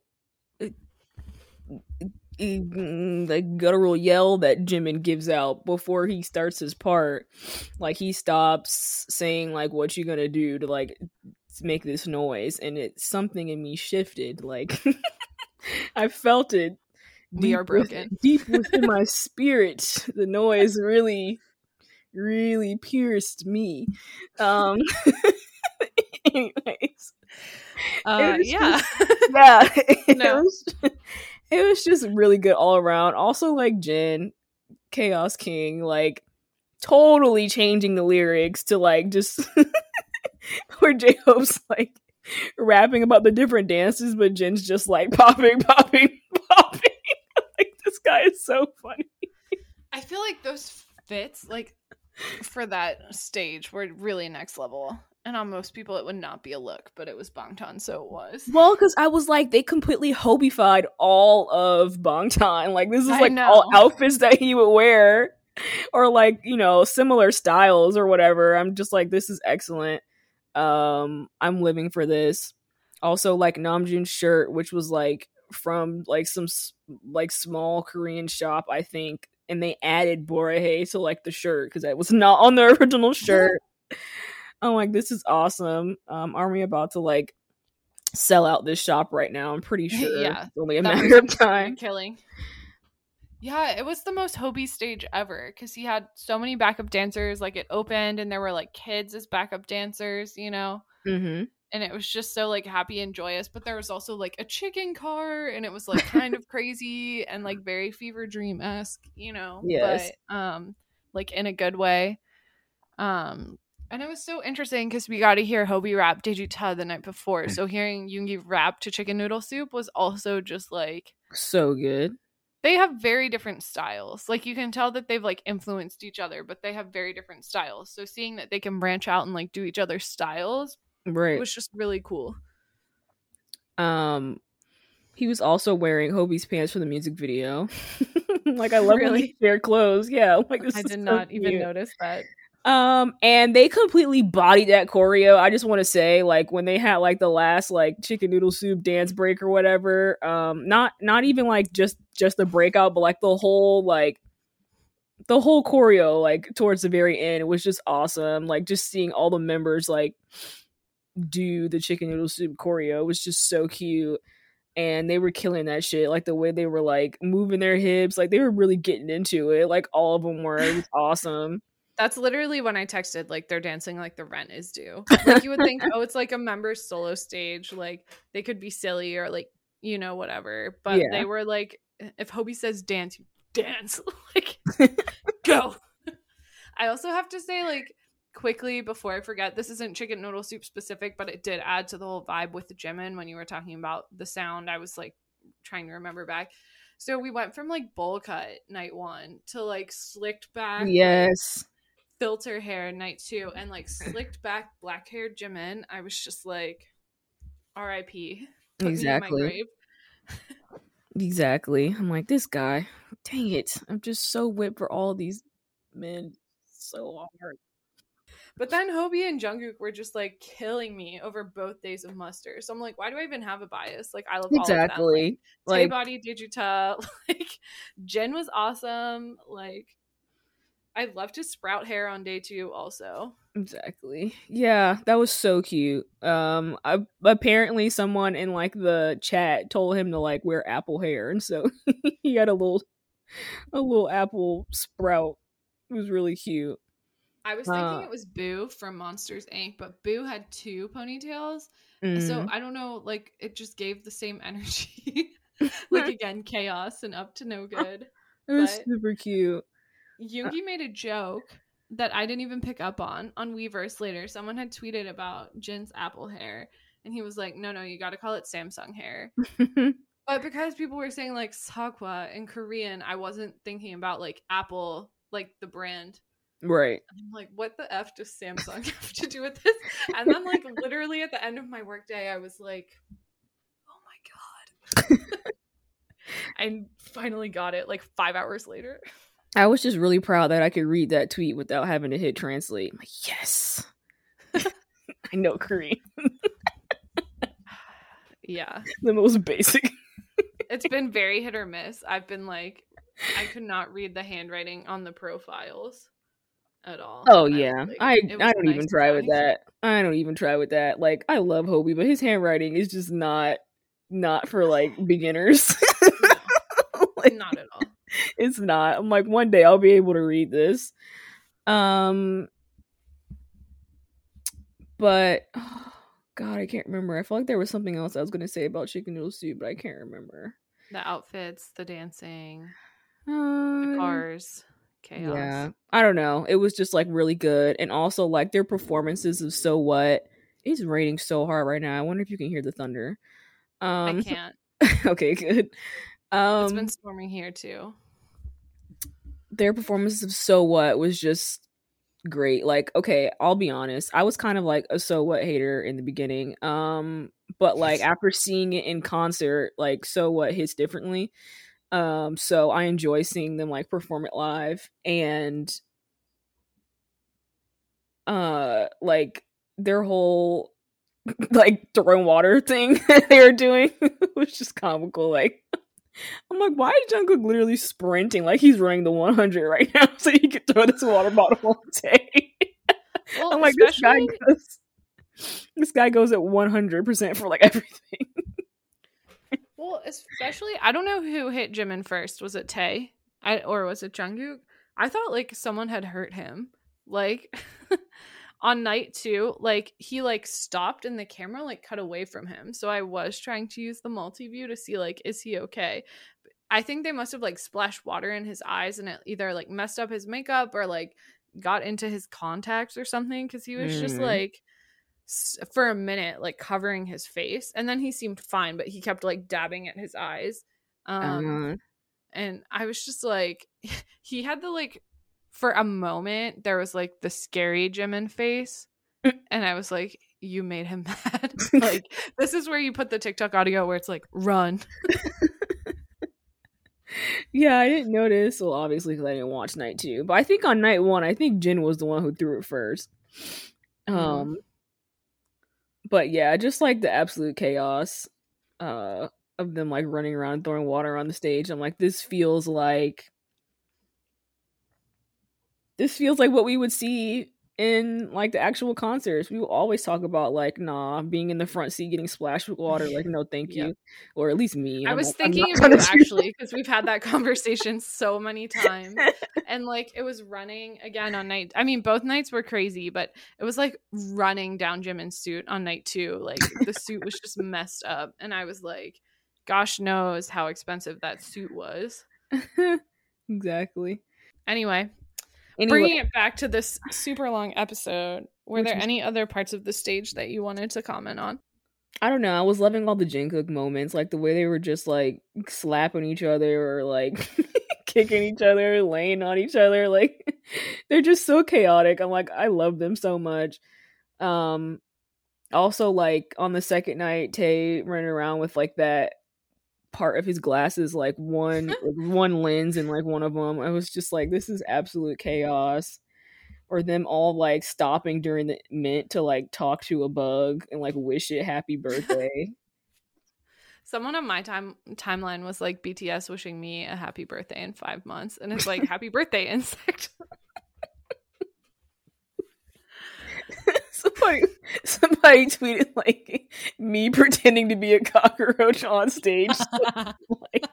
guttural yell that Jimin gives out before he starts his part. Like, he stops saying like, what you gonna do to like make this noise, and it's something in me shifted. Like, I felt it. We are broken. Deep within my spirit, the noise really pierced me. Anyways, yeah. It was just really good all around. Also, like, Jin, Chaos King, like, totally changing the lyrics to, like, just where J-Hope's, like, rapping about the different dances, but Jin's just, like, popping. Like, this guy is so funny. I feel like those fits, like, for that stage were really next level. And on most people, it would not be a look, but it was Bangtan, so it was. Well, because I was like, they completely Hobified all of Bangtan. Like, this is like all outfits that he would wear, or like, you know, similar styles or whatever. I'm just like, this is excellent. I'm living for this. Also, like, Namjoon's shirt, which was like from like some like small Korean shop, I think, and they added Borahae to like the shirt because it was not on the original shirt. I'm like, this is awesome. ARMY about to like sell out this shop right now. I'm pretty sure. Yeah, it's only a matter of time. Killing. Yeah, it was the most Hobie stage ever because he had so many backup dancers. Like, it opened and there were like kids as backup dancers, you know. Mm-hmm. and it was just so like happy and joyous, but there was also like a chicken car, and it was like kind of crazy and like very fever dream-esque, you know. Yes. But like in a good way. And it was so interesting because we got to hear Hobie rap Digita the night before, so hearing Yoongi rap to Chicken Noodle Soup was also just like So good. they have very different styles. Like you can tell that they've like influenced each other, but they have very different styles. So seeing that they can branch out and like do each other's styles Right. was just really cool. He was also wearing Hobie's pants for the music video. Like I love when Really? they share clothes. Yeah, like this I is did so not even cute. notice that. And they completely bodied that choreo. I just want to say, like, when they had like the last like Chicken Noodle Soup dance break or whatever, not even like just the breakout, but like the whole choreo, like towards the very end, it was just awesome. Like just seeing all the members like do the Chicken Noodle Soup choreo was just so cute. And they were killing that shit. Like the way they were like moving their hips, like they were really getting into it. Like all of them were. It was awesome. That's literally when I texted, like, they're dancing like the rent is due. Like, you would think, oh, it's like a member's solo stage. Like, they could be silly or, like, you know, whatever. But Yeah. they were like, if Hobie says dance, you dance. Like, go. I also have to say, like, quickly before I forget, this isn't Chicken Noodle Soup specific, but it did add to the whole vibe with Jimin when you were talking about the sound. I was, like, trying to remember back. So we went from, like, bowl cut night 1 to, like, slicked back. Yes. Like, filter hair night 2 and like slicked back black haired Jimin. I was just like, R.I.P. Put Exactly. me in my grave. Exactly. I'm like, this guy. Dang it. I'm just so whipped for all these men so hard. But then Hobie and Jungkook were just like killing me over both days of muster. So I'm like, why do I even have a bias? Like I love all of them. Exactly. Like Like Tay-Body, Digita, like Jin was awesome. Like I love to sprout hair on day 2 also. exactly. Yeah, that was so cute. Apparently someone in like the chat told him to like wear apple hair, and so he had a little apple sprout. It was really cute. I was thinking it was Boo from Monsters Inc., but Boo had 2 ponytails. So I don't know, like it just gave the same energy. Like again, chaos and up to no good. It was But super cute. Yoongi made a joke that I didn't even pick up on Weverse later. Someone had tweeted about Jin's apple hair, and he was like, no, you gotta call it Samsung hair. But because people were saying like Sakwa in Korean, I wasn't thinking about like Apple, like the brand. Right. I'm like, what the F does Samsung have to do with this? And then like literally at the end of my workday, I was like, oh my God. I finally got it like 5 hours later. I was just really proud that I could read that tweet without having to hit translate. I'm like, yes. I know Korean. Yeah. The most basic. It's been very hit or miss. I've been like, I could not read the handwriting on the profiles at all. Oh yeah. I was don't nice even try with trying. that. I don't even try with that. Like I love Hobie, but his handwriting is just not for like beginners. No, Like, not at all. it's not. I'm like, one day I'll be able to read this. But oh, God, I can't remember. I feel like there was something else I was gonna say about Chicken Noodle Soup, but I can't remember. The outfits, the dancing, the The cars, chaos. Yeah, I don't know. It was just like really good, and also like their performances of So What. It's raining so hard right now. I wonder if you can hear the thunder. I can't. Okay, good. It's been storming here too. Their performances of So What was just great. Like, okay, I'll be honest. I was kind of like a So What hater in the beginning. But like after seeing it in concert, like So What hits differently. So I enjoy seeing them like perform it live, and like their whole like throwing water thing that they were doing was just comical. Like I'm like, why is Jungkook literally sprinting like he's running the 100 right now so he could throw this water bottle all day? Well, I'm like, this guy goes at 100% for like everything. Well, especially, I don't know who hit Jimin first. Was it Tae? Or was it Jungkook? I thought like someone had hurt him. Like, on night 2, like he like stopped and the camera like cut away from him. So I was trying to use the multi-view to see like, is he okay? I think they must have like splashed water in his eyes and it either like messed up his makeup or like got into his contacts or something, because he was just like for a minute like covering his face, and then he seemed fine, but he kept like dabbing at his eyes. And I was just like, he had the like, for a moment there was like the scary Jimin face, and I was like, you made him mad. Like, this is where you put the TikTok audio where it's like, run. Yeah, I didn't notice. Well, obviously, because I didn't watch night 2. But I think on night 1, I think Jin was the one who threw it first. But yeah, just like the absolute chaos of them like running around throwing water on the stage. I'm like, this feels like what we would see in like the actual concerts. We will always talk about like, nah, being in the front seat getting splashed with water, like, no thank you. Or at least me. I was thinking of you actually, because we've had that conversation so many times. And like, it was running again on night, I mean, both nights were crazy, but it was like running down Jimin's suit on night 2. Like, the suit was just messed up, and I was like, gosh knows how expensive that suit was. Exactly. Anyway, bringing it back to this super long episode, were there any other parts of the stage that you wanted to comment on? I don't know. I was loving all the Jungkook moments, like the way they were just like slapping each other or like kicking each other, laying on each other. Like, they're just so chaotic. I'm like, I love them so much. Also, like on the second night, Tae running around with like that part of his glasses, like one lens in like one of them. I was just like, this is absolute chaos. Or them all like stopping during the mint to like talk to a bug and like wish it happy birthday. Someone on my timeline was like, BTS wishing me a happy birthday in 5 months, and it's like, happy birthday, insect. Somebody tweeted like me pretending to be a cockroach on stage. Like,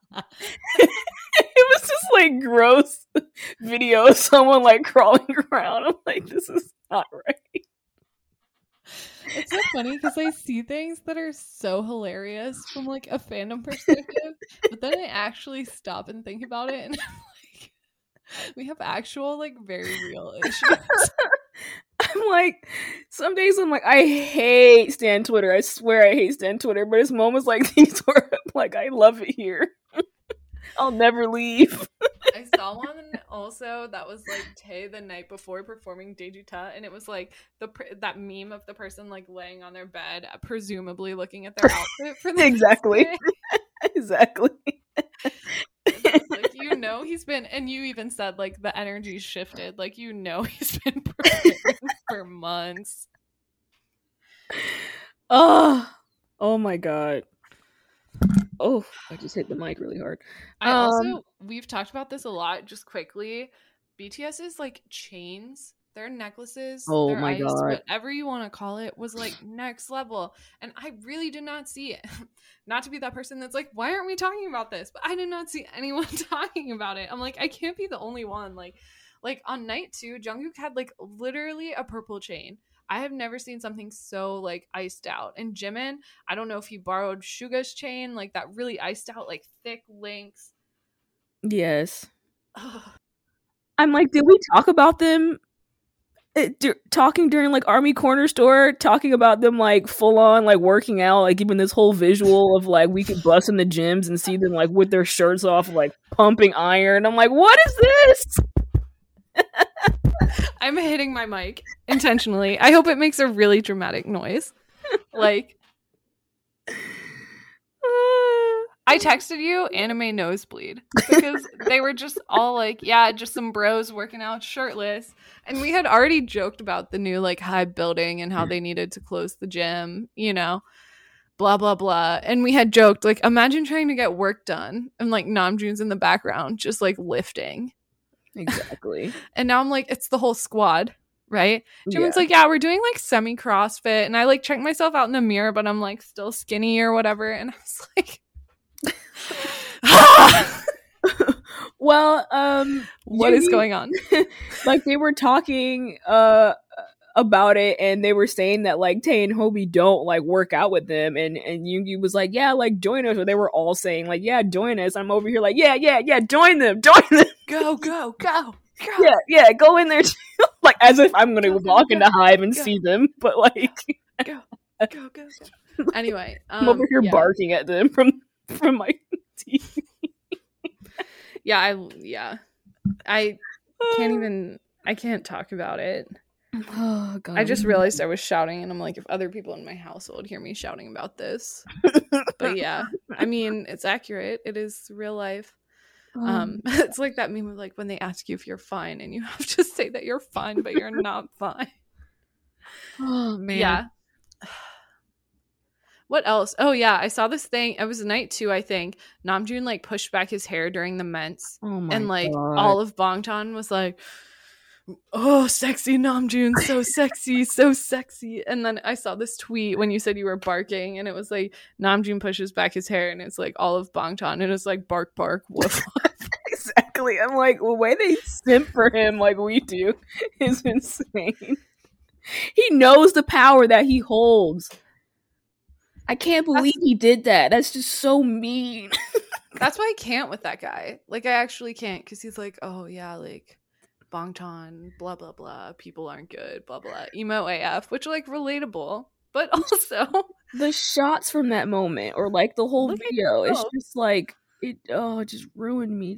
it was just like gross video of someone like crawling around. I'm like, this is not right. It's so funny because I see things that are so hilarious from like a fandom perspective, but then I actually stop and think about it, and I'm like, we have actual like very real issues. I'm like, some days I'm like, I hate Stan Twitter. I swear I hate Stan Twitter. But it's moments like these where I'm like, I love it here. I'll never leave. I saw one also that was like Tae the night before performing Daejuta, and it was like that meme of the person like laying on their bed, presumably looking at their outfit for the exactly. Exactly. Like, you know, he's been, and you even said like the energy shifted, like, you know, he's been preparing for months. Oh my god. Oh, I just hit the mic really hard. I also, we've talked about this a lot, just quickly. BTS's like chains, their necklaces, oh their my ice, god, whatever you want to call it, was like next level. And I really did not see it. Not to be that person that's like, why aren't we talking about this? But I did not see anyone talking about it. I'm like, I can't be the only one. Like on night 2, Jungkook had like literally a purple chain. I have never seen something so like iced out. And Jimin, I don't know if he borrowed Suga's chain, like that really iced out, like thick links. Yes. I'm like, did we talk about them talking during like Army Corner Store, talking about them like full on like working out, like giving this whole visual of like we could bust in the gyms and see them like with their shirts off, like pumping iron. I'm like, what is this? I'm hitting my mic intentionally. I hope it makes a really dramatic noise. Like, I texted you anime nosebleed because they were just all like, yeah, just some bros working out shirtless. And we had already joked about the new like HYBE building and how they needed to close the gym, you know, blah, blah, blah. And we had joked, like, imagine trying to get work done and like Namjoon's in the background just like lifting. Exactly. And now I'm like, it's the whole squad, right? Jimin's like, yeah, we're doing like semi CrossFit, and I like checked myself out in the mirror, but I'm like still skinny or whatever. And I was like, well, what is going on? Like, they were talking about it, and they were saying that like Tay and Hobie don't like work out with them, and Yoongi was like, yeah, like join us, or they were all saying like, yeah, join us. I'm over here like, yeah, join them. Go. Yeah, go in there too. Like as if I'm gonna walk in the hive and see them, but like go. Anyway, I'm over here barking at them from my TV. I can't even. I can't talk about it. Oh god! I just realized I was shouting, and I'm like, if other people in my household hear me shouting about this, but yeah, I mean, it's accurate. It is real life. It's like that meme of like when they ask you if you're fine, and you have to say that you're fine, but you're not fine. Oh man! Yeah. What else? Oh yeah, I saw this thing. It was night 2, I think. Namjoon like pushed back his hair during the ments, and like all of Bangtan was like, "Oh, sexy Namjoon, so sexy, so sexy." And then I saw this tweet when you said you were barking, and it was like Namjoon pushes back his hair, and it's like all of Bangtan, and it's like bark, bark, woof. Exactly. I'm like, the way they simp for him like we do is insane. He knows the power that he holds. I can't believe he did that. That's just so mean. That's why I can't with that guy. Like, I actually can't, because he's like, oh yeah, like Bangtan, blah blah blah, people aren't good, blah blah, emo AF, which like relatable, but also the shots from that moment, or like the whole video, it's just like it just ruined me.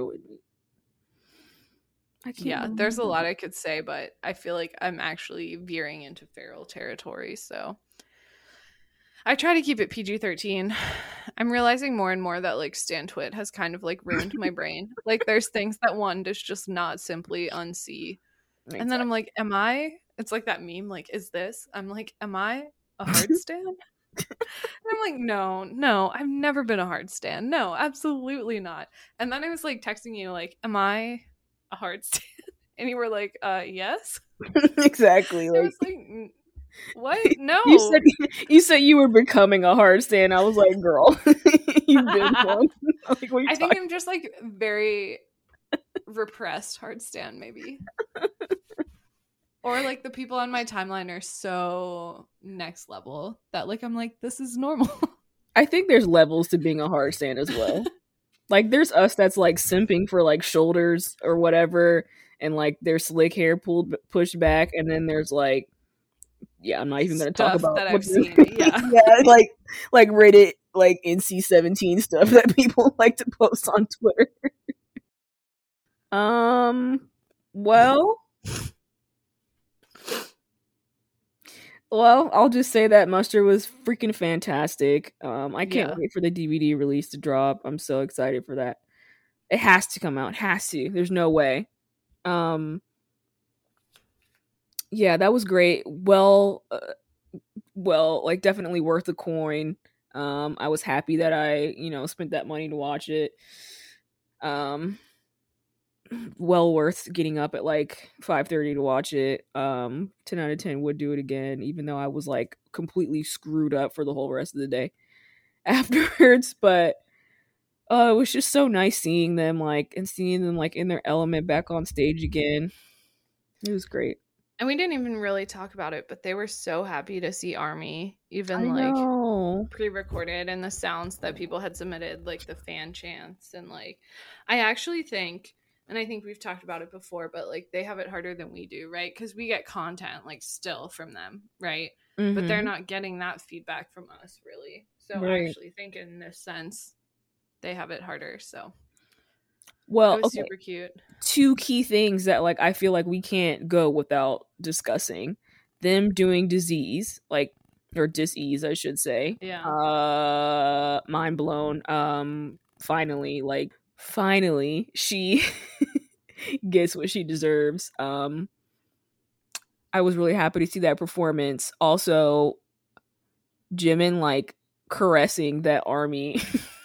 I can't. Yeah, there's a lot I could say, but I feel like I'm actually veering into feral territory, so I try to keep it PG-13. I'm realizing more and more that like StanTwit has kind of like ruined my brain. Like there's things that one does just not simply unsee. Exactly. And then I'm like, am I? It's like that meme, like, is this? I'm like, am I a hard stan? And I'm like, no, I've never been a hard stan. No, absolutely not. And then I was like texting you like, am I a hard stan? And you were like, yes. Exactly. Like, I was like, what? No. You said you were becoming a hard stan. I was like, girl, you've been one. Like, I think I'm just like very repressed hard stan, maybe. Or like the people on my timeline are so next level that like I'm like, this is normal. I think there's levels to being a hard stan as well. Like there's us that's like simping for like shoulders or whatever, and like their slick hair pushed back, and then there's like, yeah, I'm not even going to talk about that I've seen. Yeah, like Reddit, like NC-17 stuff that people like to post on Twitter. Well, I'll just say that Mustard was freaking fantastic. I can't wait for the DVD release to drop. I'm so excited for that. It has to come out. Has to. There's no way. Yeah, that was great. Well, like definitely worth the coin. I was happy that I, spent that money to watch it. Well worth getting up at like 5:30 to watch it. 10 out of 10 would do it again, even though I was like completely screwed up for the whole rest of the day afterwards. But it was just so nice seeing them like in their element back on stage again. It was great. And we didn't even really talk about it, but they were so happy to see ARMY, even like pre-recorded, and the sounds that people had submitted, like the fan chants. And like, I actually think, and I think we've talked about it before, but like they have it harder than we do, right? Because we get content like still from them, right? Mm-hmm. But they're not getting that feedback from us, really. So I actually think in this sense, they have it harder. So. Well, it was super cute. 2 key things that like I feel like we can't go without discussing: them doing disease, like, or dis-ease, I should say. Yeah. Mind blown. Finally, she gets what she deserves. I was really happy to see that performance. Also, Jimin like caressing that ARMY.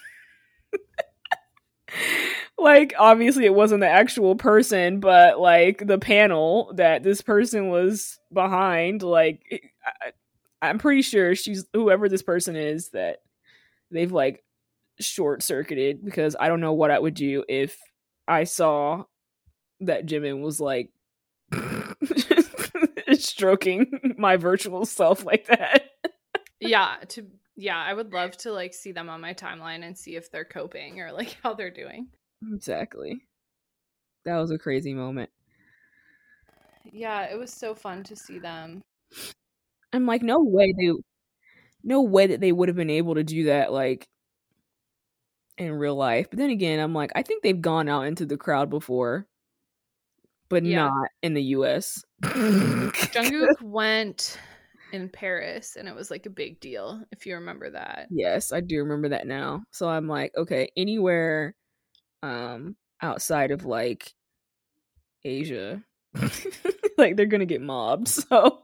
Like, obviously it wasn't the actual person, but like the panel that this person was behind, like I'm pretty sure she's, whoever this person is, that they've like short circuited, because I don't know what I would do if I saw that Jimin was like stroking my virtual self like that. Yeah, I would love to like see them on my timeline and see if they're coping or like how they're doing. Exactly. That was a crazy moment. Yeah, it was so fun to see them. I'm like, no way that they would have been able to do that like in real life. But then again, I'm like, I think they've gone out into the crowd before, but not in the US. Jungkook went in Paris and it was like a big deal, if you remember that. Yes, I do remember that now. So I'm like, okay, anywhere outside of like Asia, like they're gonna get mobbed. So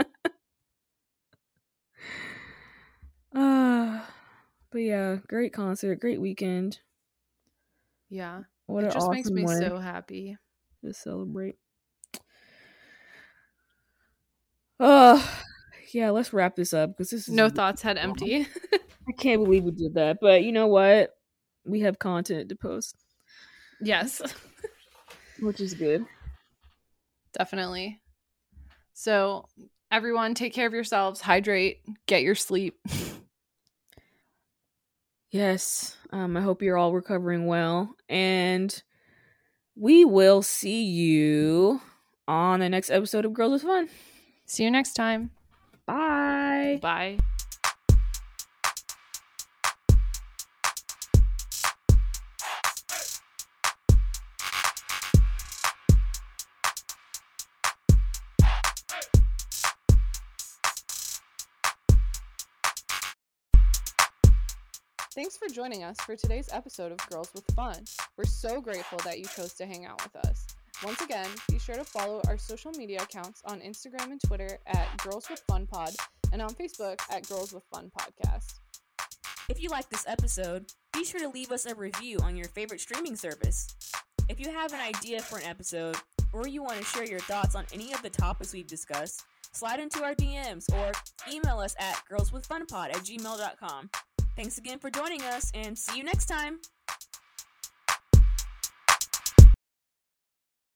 but yeah, great concert, great weekend. Yeah. What it an just awesome makes me way so happy to celebrate. Yeah, let's wrap this up because this is no thoughts had empty. I can't believe we did that, but you know what? We have content to post. Yes. Which is good. Definitely. So, everyone, take care of yourselves, hydrate, get your sleep. Yes. I hope you're all recovering well. And we will see you on the next episode of Girls with Fun. See you next time. Bye. Bye. Thanks for joining us for today's episode of Girls with Fun. We're so grateful that you chose to hang out with us. Once again, be sure to follow our social media accounts on Instagram and Twitter at Girls with Fun Pod and on Facebook at Girls with Fun Podcast. If you like this episode, be sure to leave us a review on your favorite streaming service. If you have an idea for an episode, or you want to share your thoughts on any of the topics we've discussed, slide into our DMs or email us at girlswithfunpod@gmail.com. Thanks again for joining us, and see you next time!